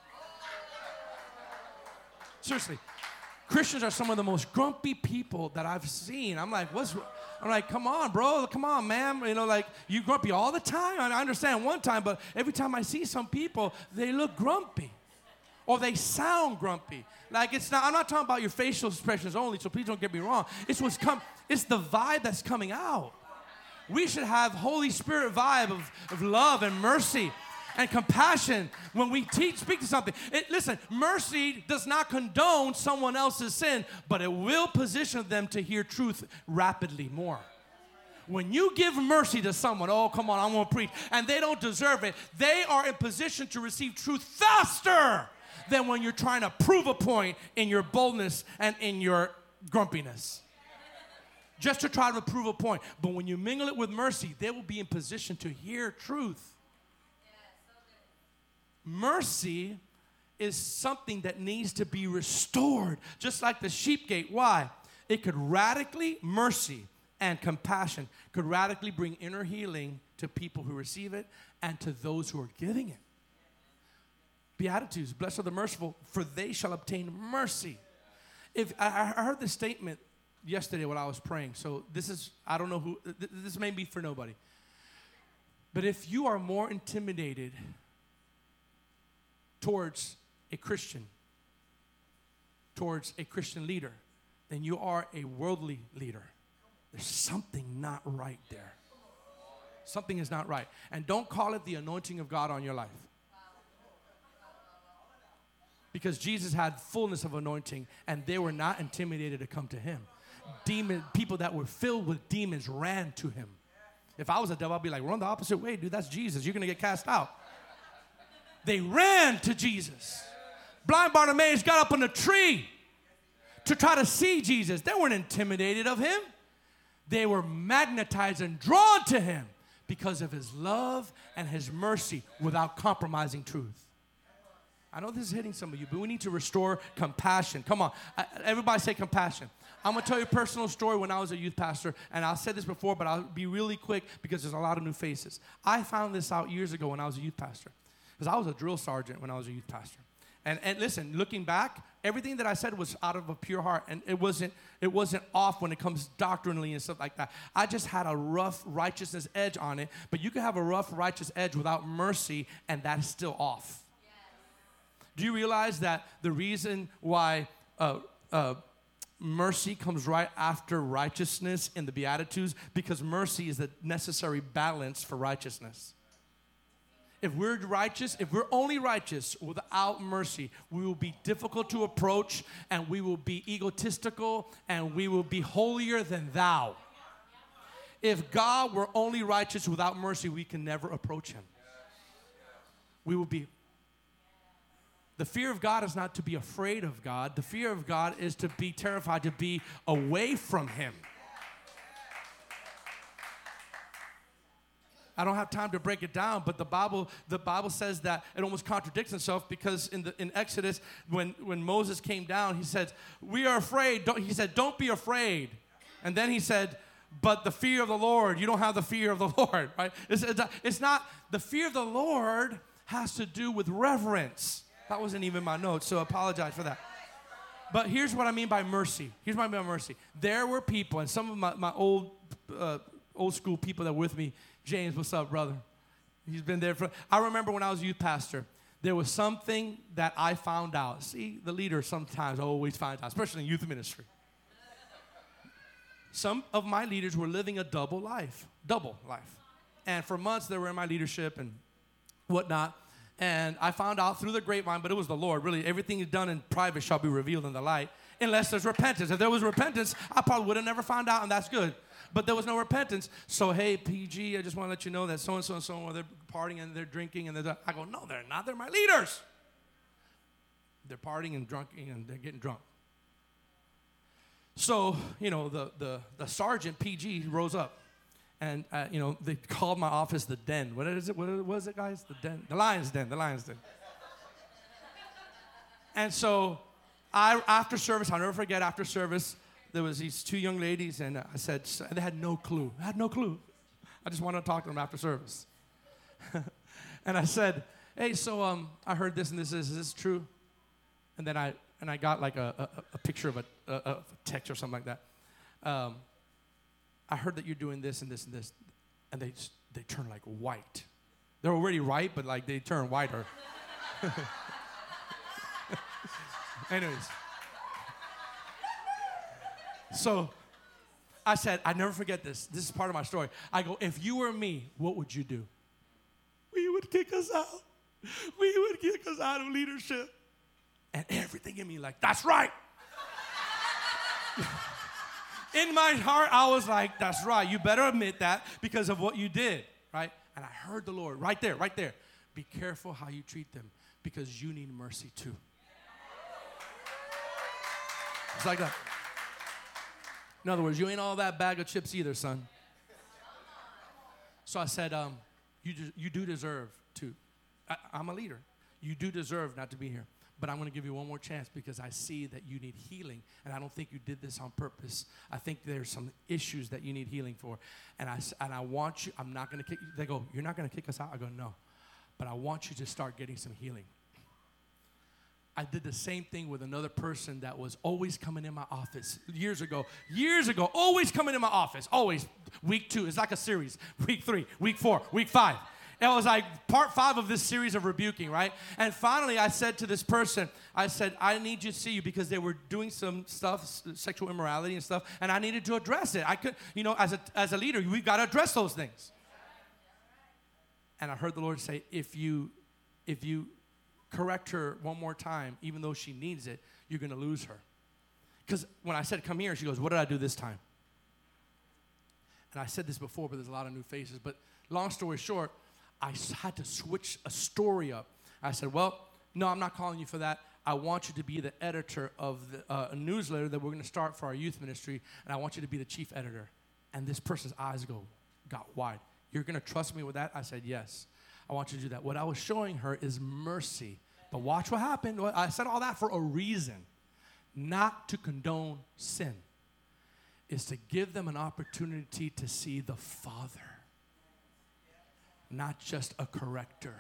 Seriously. Christians are some of the most grumpy people that I've seen. I'm like, come on, bro. Come on, man. You know, like, you grumpy all the time? I understand one time, but every time I see some people, they look grumpy. Or they sound grumpy. Like, I'm not talking about your facial expressions only, so please don't get me wrong. It's the vibe that's coming out. We should have Holy Spirit vibe of love and mercy and compassion when we speak to something. Listen, mercy does not condone someone else's sin, but it will position them to hear truth rapidly more. When you give mercy to someone, oh, come on, I'm going to preach, and they don't deserve it, they are in position to receive truth faster than when you're trying to prove a point in your boldness and in your grumpiness. Just to try to prove a point. But when you mingle it with mercy, they will be in position to hear truth. Mercy is something that needs to be restored, just like the sheep gate. Why? It could mercy and compassion could radically bring inner healing to people who receive it and to those who are giving it. Beatitudes, blessed are the merciful, for they shall obtain mercy. If I heard this statement yesterday when I was praying, so I don't know who, this may be for nobody. But if you are more intimidated towards a Christian leader, then you are a worldly leader. There's something not right there. Something is not right. And don't call it the anointing of God on your life. Because Jesus had fullness of anointing, and they were not intimidated to come to him. People that were filled with demons ran to him. If I was a devil, I'd be like, run the opposite way, dude. That's Jesus. You're going to get cast out. They ran to Jesus. Blind Bartimaeus got up on a tree to try to see Jesus. They weren't intimidated of him. They were magnetized and drawn to him because of his love and his mercy without compromising truth. I know this is hitting some of you, but we need to restore compassion. Come on. Everybody say compassion. I'm going to tell you a personal story when I was a youth pastor, and I've said this before, but I'll be really quick because there's a lot of new faces. I found this out years ago when I was a youth pastor, because I was a drill sergeant when I was a youth pastor. And listen, looking back, everything that I said was out of a pure heart, and it wasn't off when it comes doctrinally and stuff like that. I just had a rough righteousness edge on it, but you can have a rough righteous edge without mercy, and that's still off. Yes. Do you realize that the reason why mercy comes right after righteousness in the Beatitudes? Because mercy is the necessary balance for righteousness. If we're righteous, if we're only righteous without mercy, we will be difficult to approach, and we will be egotistical, and we will be holier than thou. If God were only righteous without mercy, we can never approach him. We will be. The fear of God is not to be afraid of God. The fear of God is to be terrified, to be away from him. I don't have time to break it down, but the Bible says that it almost contradicts itself, because in Exodus, when Moses came down, he said, "We are afraid." He said, "Don't be afraid." And then he said, "But the fear of the Lord," you don't have the fear of the Lord, right? It's not, the fear of the Lord has to do with reverence. That wasn't even my notes, so I apologize for that. But here's what I mean by mercy. Here's what I mean by mercy. There were people, and some of my old school people that were with me. James, what's up, brother? He's been there for, I remember when I was youth pastor, there was something that I found out. See, the leader sometimes always finds out, especially in youth ministry. Some of my leaders were living a double life. And for months they were in my leadership and whatnot. And I found out through the grapevine, but it was the Lord. Really, everything is done in private shall be revealed in the light, unless there's repentance. If there was repentance, I probably would have never found out, and that's good. But there was no repentance. So, hey, PG, I just want to let you know that so-and-so and so-and-so, they're partying and they're drinking. And I go, no, they're not. They're my leaders. They're partying and drinking and they're getting drunk. So, the sergeant, PG, rose up. And, they called my office the den. What is it? What was it, guys? The den. The lion's den. And so, after service, I'll never forget, after service, there was these two young ladies, and I said, they had no clue. I just wanted to talk to them after service. And I said, hey, so I heard this and this. Is this true? And then I got like a picture of a text or something like that. I heard that you're doing this and this and this. And they turn like white. They're already right, but like they turn whiter. Anyways. So I said, I never forget this. This is part of my story. I go, if you were me, what would you do? We would kick us out. We would kick us out of leadership. And everything in me like, that's right. In my heart, I was like, that's right. You better admit that because of what you did, right? And I heard the Lord right there. Be careful how you treat them because you need mercy too. It's like that. In other words, you ain't all that bag of chips either, son. So I said, you do deserve to. I'm a leader. You do deserve not to be here. But I'm going to give you one more chance because I see that you need healing. And I don't think you did this on purpose. I think there's some issues that you need healing for. And I want you, I'm not going to kick you. They go, you're not going to kick us out? I go, no. But I want you to start getting some healing. I did the same thing with another person that was always coming in my office years ago, always coming in my office, always. Week 2, it's like a series. Week 3, week 4, week 5. It was like part 5 of this series of rebuking, right? And finally, I said to this person, I said, I need you to see you because they were doing some stuff, sexual immorality and stuff, and I needed to address it. I could, as a leader, we've got to address those things. And I heard the Lord say, if you correct her one more time, even though she needs it, you're going to lose her. Because when I said, come here, she goes, what did I do this time? And I said this before, but there's a lot of new faces. But long story short, I had to switch a story up. I said, well, no, I'm not calling you for that. I want you to be the editor of a newsletter that we're going to start for our youth ministry, and I want you to be the chief editor. And this person's eyes got wide. You're going to trust me with that? I said, yes. I want you to do that. What I was showing her is mercy. But watch what happened. I said all that for a reason. Not to condone sin. Is to give them an opportunity to see the Father. Not just a corrector.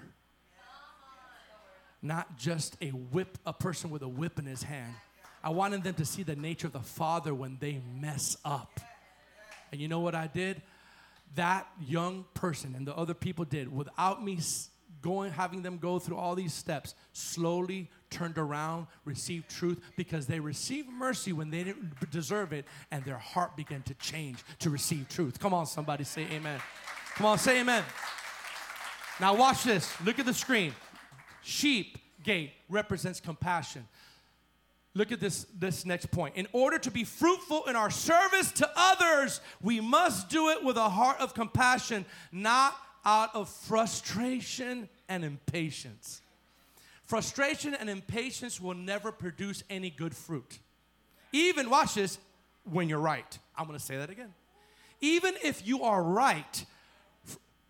Not just a person with a whip in his hand. I wanted them to see the nature of the Father when they mess up. And you know what I did? That young person and the other people did, without me having them go through all these steps, slowly turned around, received truth, because they received mercy when they didn't deserve it, and their heart began to change to receive truth. Come on, somebody, say amen. Come on, say amen. Now watch this. Look at the screen. Sheep gate represents compassion. Look at this next point. In order to be fruitful in our service to others, we must do it with a heart of compassion, not out of frustration and impatience. Frustration and impatience will never produce any good fruit. Even, watch this, when you're right. I'm going to say that again. Even if you are right,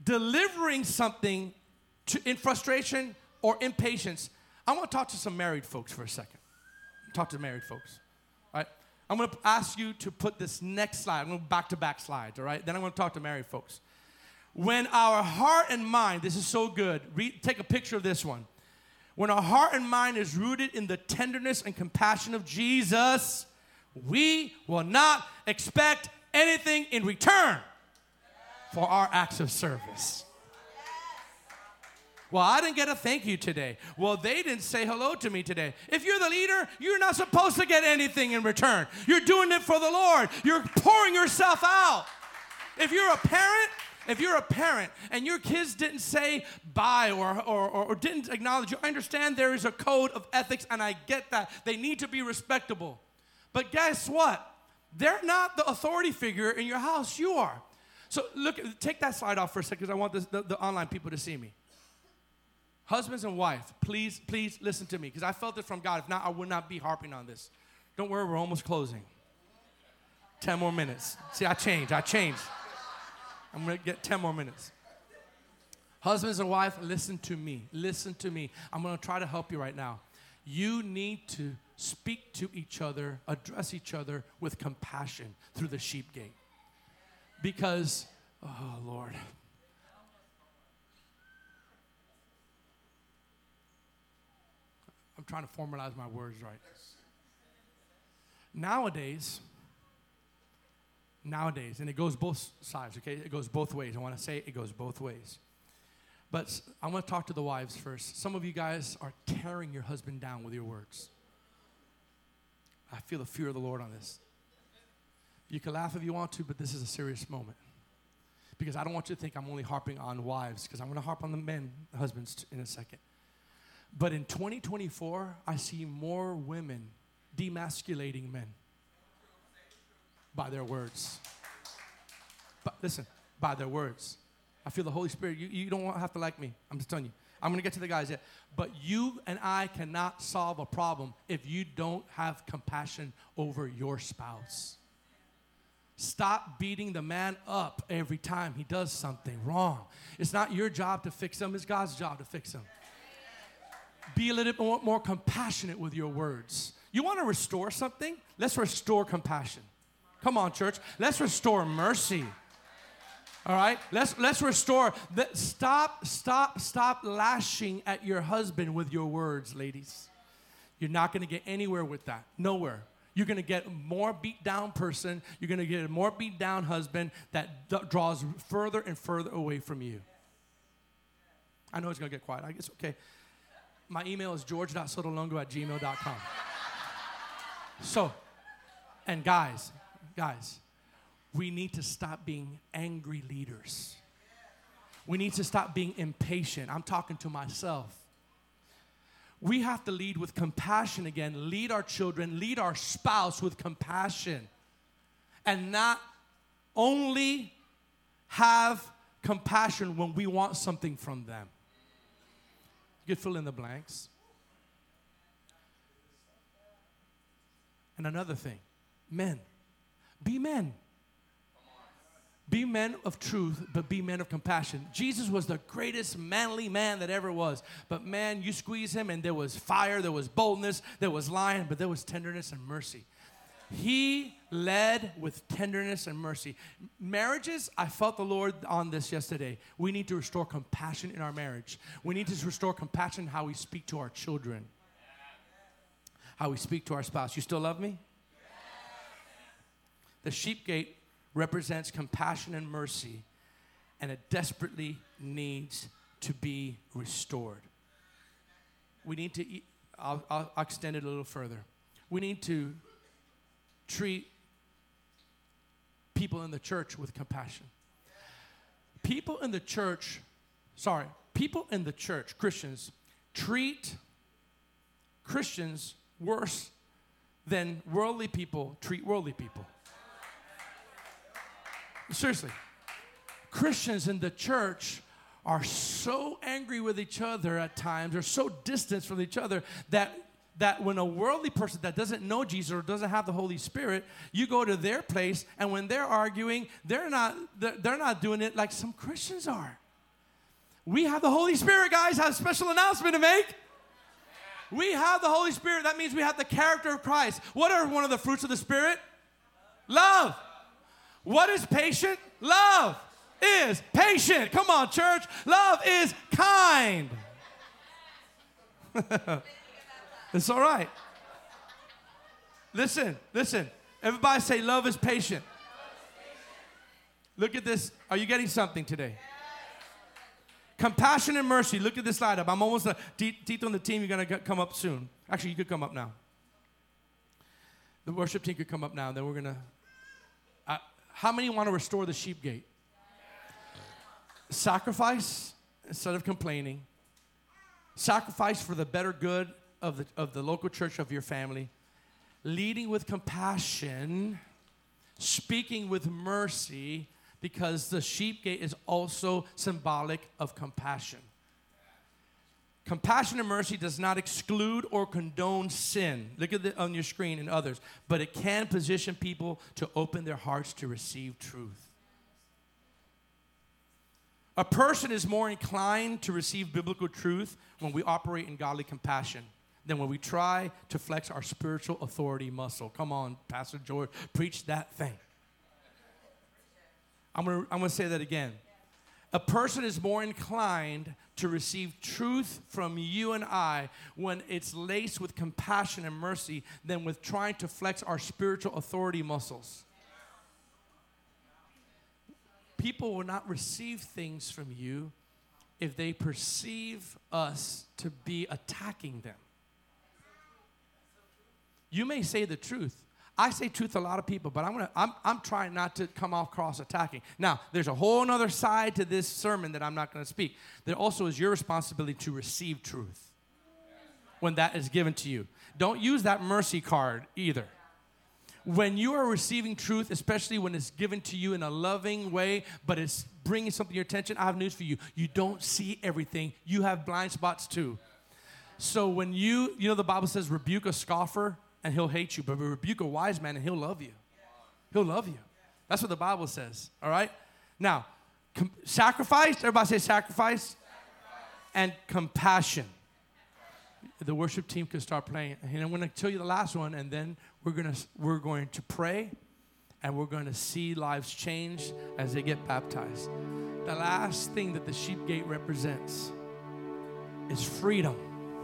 delivering something in frustration or impatience. I want to talk to some married folks for a second. Talk to married folks. All right? I'm going to ask you to put this next slide. I'm going to back-to-back slides, all right? Then I'm going to talk to married folks. When our heart and mind, this is so good. Take a picture of this one. When our heart and mind is rooted in the tenderness and compassion of Jesus, we will not expect anything in return for our acts of service. Well, I didn't get a thank you today. Well, they didn't say hello to me today. If you're the leader, you're not supposed to get anything in return. You're doing it for the Lord. You're pouring yourself out. If you're a parent and your kids didn't say bye or didn't acknowledge you, I understand there is a code of ethics, and I get that. They need to be respectable. But guess what? They're not the authority figure in your house. You are. So take that slide off for a second because I want the online people to see me. Husbands and wife, please listen to me because I felt it from God. If not, I would not be harping on this. Don't worry, we're almost closing. 10 more minutes. See, I changed. I'm going to get 10 more minutes. Husbands and wife, listen to me. Listen to me. I'm going to try to help you right now. You need to speak to each other, address each other with compassion through the sheep gate. Because, oh, Lord. I'm trying to formalize my words right. Nowadays, and it goes both sides, okay? It goes both ways. I want to say it goes both ways. But I want to talk to the wives first. Some of you guys are tearing your husband down with your words. I feel the fear of the Lord on this. You can laugh if you want to, but this is a serious moment. Because I don't want you to think I'm only harping on wives, because I'm going to harp on the husbands in a second. But in 2024, I see more women demasculating men by their words. But listen, by their words. I feel the Holy Spirit. You don't have to like me. I'm just telling you. I'm going to get to the guys yet. But you and I cannot solve a problem if you don't have compassion over your spouse. Stop beating the man up every time he does something wrong. It's not your job to fix him. It's God's job to fix him. Be a little bit more compassionate with your words. You want to restore something? Let's restore compassion. Come on, church. Let's restore mercy. All right? Let's restore. Stop lashing at your husband with your words, ladies. You're not going to get anywhere with that. Nowhere. You're going to get a more beat down person. You're going to get a more beat down husband that draws further and further away from you. I know it's going to get quiet. I guess okay. My email is george.sotolongo@gmail.com. So, and guys, we need to stop being angry leaders. We need to stop being impatient. I'm talking to myself. We have to lead with compassion again. Lead our children, lead our spouse with compassion. And not only have compassion when we want something from them. You can fill in the blanks. And another thing, men, be men. Be men of truth, but be men of compassion. Jesus was the greatest manly man that ever was. But man, you squeeze him and there was fire, there was boldness, there was lion, but there was tenderness and mercy. He led with tenderness and mercy. Marriages, I felt the Lord on this yesterday. We need to restore compassion in our marriage. We need to restore compassion in how we speak to our children. How we speak to our spouse. You still love me? The sheep gate represents compassion and mercy, and it desperately needs to be restored. We need to, I'll extend it a little further. We need to treat people in the church with compassion. People in the church, Christians, treat Christians worse than worldly people treat worldly people. Seriously. Christians in the church are so angry with each other at times, or so distant from each other, that when a worldly person that doesn't know Jesus or doesn't have the Holy Spirit, you go to their place, and when they're arguing, they're not doing it like some Christians are. We have the Holy Spirit, guys. I have a special announcement to make. We have the Holy Spirit. That means we have the character of Christ. What are one of the fruits of the Spirit? Love. What is patient? Love is patient. Come on, church. Love is kind. It's all right. Listen. Everybody say love is patient. Look at this. Are you getting something today? Compassion and mercy. Look at this slide up. I'm almost done. Tito and the team, you're going to come up soon. Actually, you could come up now. The worship team could come up now. Then we're going to. How many want to restore the sheep gate? Sacrifice instead of complaining. Sacrifice for the better good of the local church of your family. Leading with compassion. Speaking with mercy. Because the sheep gate is also symbolic of compassion. Compassion and mercy does not exclude or condone sin. Look at it on your screen and others. But it can position people to open their hearts to receive truth. A person is more inclined to receive biblical truth when we operate in godly compassion than when we try to flex our spiritual authority muscle. Come on, Pastor George, preach that thing. I'm gonna say that again. A person is more inclined to receive truth from you and I when it's laced with compassion and mercy than with trying to flex our spiritual authority muscles. People will not receive things from you if they perceive us to be attacking them. You may say the truth. I say truth to a lot of people, but I'm trying not to come off cross attacking. Now, there's a whole other side to this sermon that I'm not going to speak. There also is your responsibility to receive truth when that is given to you. Don't use that mercy card either. When you are receiving truth, especially when it's given to you in a loving way, but it's bringing something to your attention, I have news for you. You don't see everything. You have blind spots too. So when you know the Bible says rebuke a scoffer, and he'll hate you, but rebuke a wise man and he'll love you. He'll love you. That's what the Bible says, all right? Now, sacrifice, everybody say sacrifice. And compassion. The worship team can start playing. And I'm going to tell you the last one, and then we're going to pray, and we're going to see lives change as they get baptized. The last thing that the sheep gate represents is freedom.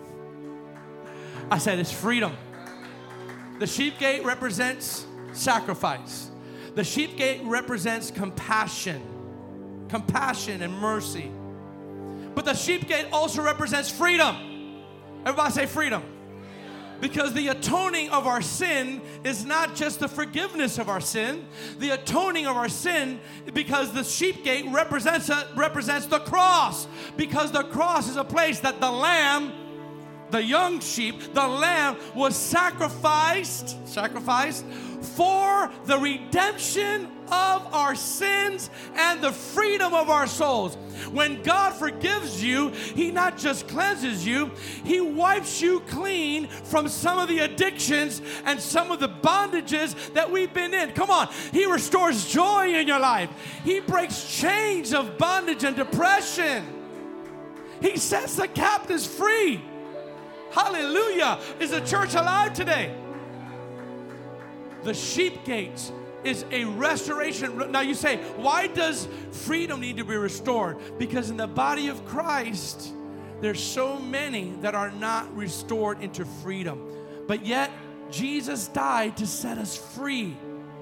I said it's freedom. The sheep gate represents sacrifice. The sheep gate represents compassion and mercy. But the sheep gate also represents freedom. Everybody say freedom. Because the atoning of our sin is not just the forgiveness of our sin. The atoning of our sin, because the sheep gate represents the cross. Because the cross is a place that the lamb, the young sheep, the lamb was sacrificed for the redemption of our sins and the freedom of our souls. When God forgives you, He not just cleanses you, He wipes you clean from some of the addictions and some of the bondages that we've been in. Come on, He restores joy in your life. He breaks chains of bondage and depression. He sets the captives free. Hallelujah. Is the church alive today? The sheep gate is a restoration. Now you say, why does freedom need to be restored? Because in the body of Christ, there's so many that are not restored into freedom. But yet, Jesus died to set us free.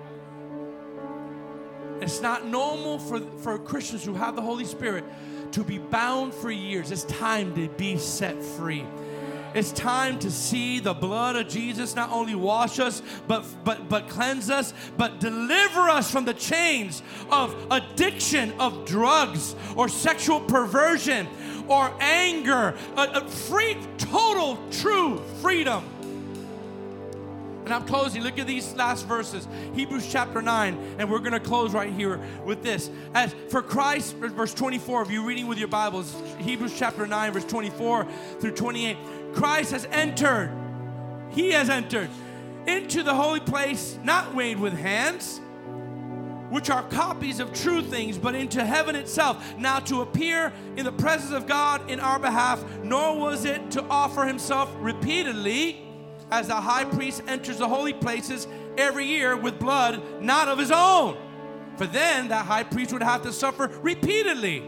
It's not normal for Christians who have the Holy Spirit to be bound for years. It's time to be set free. It's time to see the blood of Jesus not only wash us, but cleanse us, but deliver us from the chains of addiction of drugs or sexual perversion or anger. Free, total, true freedom. And I'm closing. Look at these last verses. Hebrews chapter 9. And we're going to close right here with this. As for Christ, verse 24, if you're reading with your Bibles, Hebrews chapter 9, verse 24 through 28. Christ has entered. He has entered into the holy place, not made with hands. which are copies of true things, but into heaven itself, now to appear in the presence of God in our behalf, nor was it to offer himself repeatedly, as the high priest enters the holy places every year with blood not of his own. For then that high priest would have to suffer repeatedly.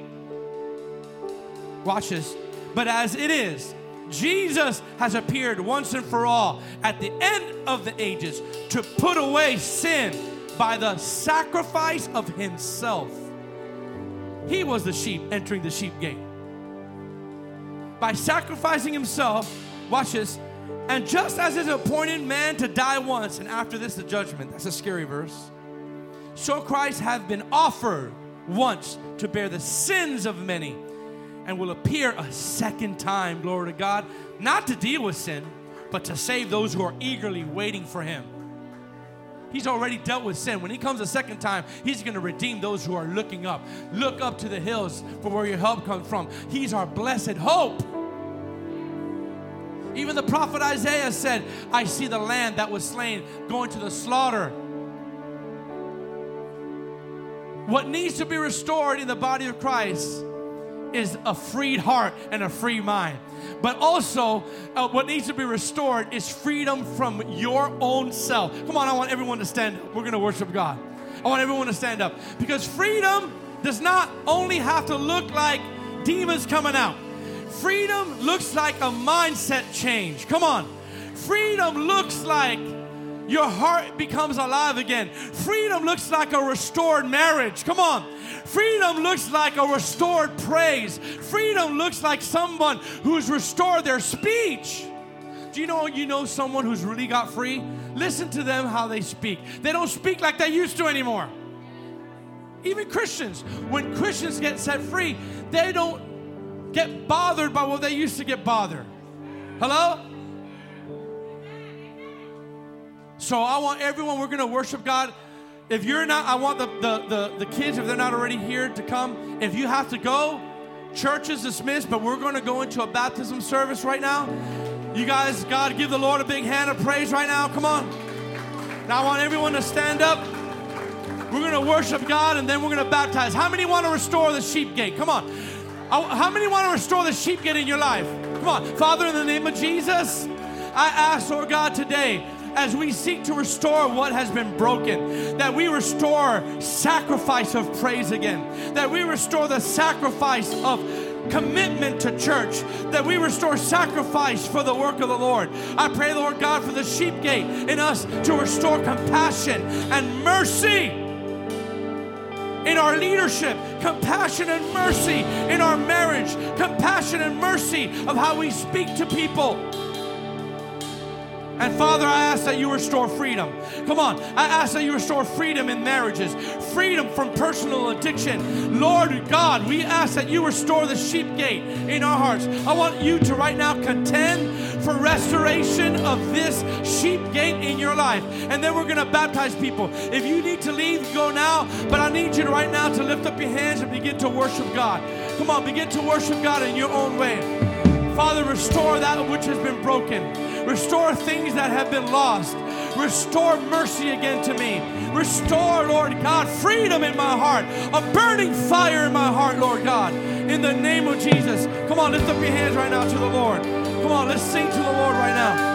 Watch this. But as it is, Jesus has appeared once and for all at the end of the ages to put away sin by the sacrifice of himself. He was the sheep entering the sheep gate. By sacrificing himself, watch this, and just as it is appointed man to die once, and after this the judgment, that's a scary verse, so Christ hath been offered once to bear the sins of many, and will appear a second time, glory to God, not to deal with sin, but to save those who are eagerly waiting for him. He's already dealt with sin. When he comes a second time, he's going to redeem those who are looking up. Look up to the hills for where your help comes from. He's our blessed hope. Even the prophet Isaiah said, I see the lamb that was slain going to the slaughter. What needs to be restored in the body of Christ is a freed heart and a free mind. But also, what needs to be restored is freedom from your own self. Come on, I want everyone to stand up. We're going to worship God. I want everyone to stand up. Because freedom does not only have to look like demons coming out. Freedom looks like a mindset change. Come on. Freedom looks like your heart becomes alive again. Freedom looks like a restored marriage. Come on. Freedom looks like a restored praise. Freedom looks like someone who's restored their speech. Do you know someone who's really got free? Listen to them how they speak. They don't speak like they used to anymore. Even Christians, when Christians get set free, they don't get bothered by what they used to get bothered. Hello? So I want everyone, we're going to worship God. If you're not, I want the kids, if they're not already here, to come. If you have to go, church is dismissed, but we're going to go into a baptism service right now. You guys, God, give the Lord a big hand of praise right now. Come on. Now I want everyone to stand up. We're going to worship God, and then we're going to baptize. How many want to restore the sheep gate? Come on. How many want to restore the sheep gate in your life? Come on. Father, in the name of Jesus, I ask, Lord God, today, as we seek to restore what has been broken, that we restore sacrifice of praise again, that we restore the sacrifice of commitment to church, that we restore sacrifice for the work of the Lord. I pray, Lord God, for the sheep gate in us to restore compassion and mercy in our leadership, compassion and mercy in our marriage, compassion and mercy of how we speak to people. And Father, I ask that you restore freedom. Come on. I ask that you restore freedom in marriages, freedom from personal addiction. Lord God, we ask that you restore the sheep gate in our hearts. I want you to right now contend for restoration of this sheep gate in your life. And then we're going to baptize people. If you need to leave, go now. But I need you to right now to lift up your hands and begin to worship God. Come on, begin to worship God in your own way. Father, restore that which has been broken. Restore things that have been lost. Restore mercy again to me. Restore, Lord God, freedom in my heart. A burning fire in my heart, Lord God. In the name of Jesus. Come on, lift up your hands right now to the Lord. Come on, let's sing to the Lord right now.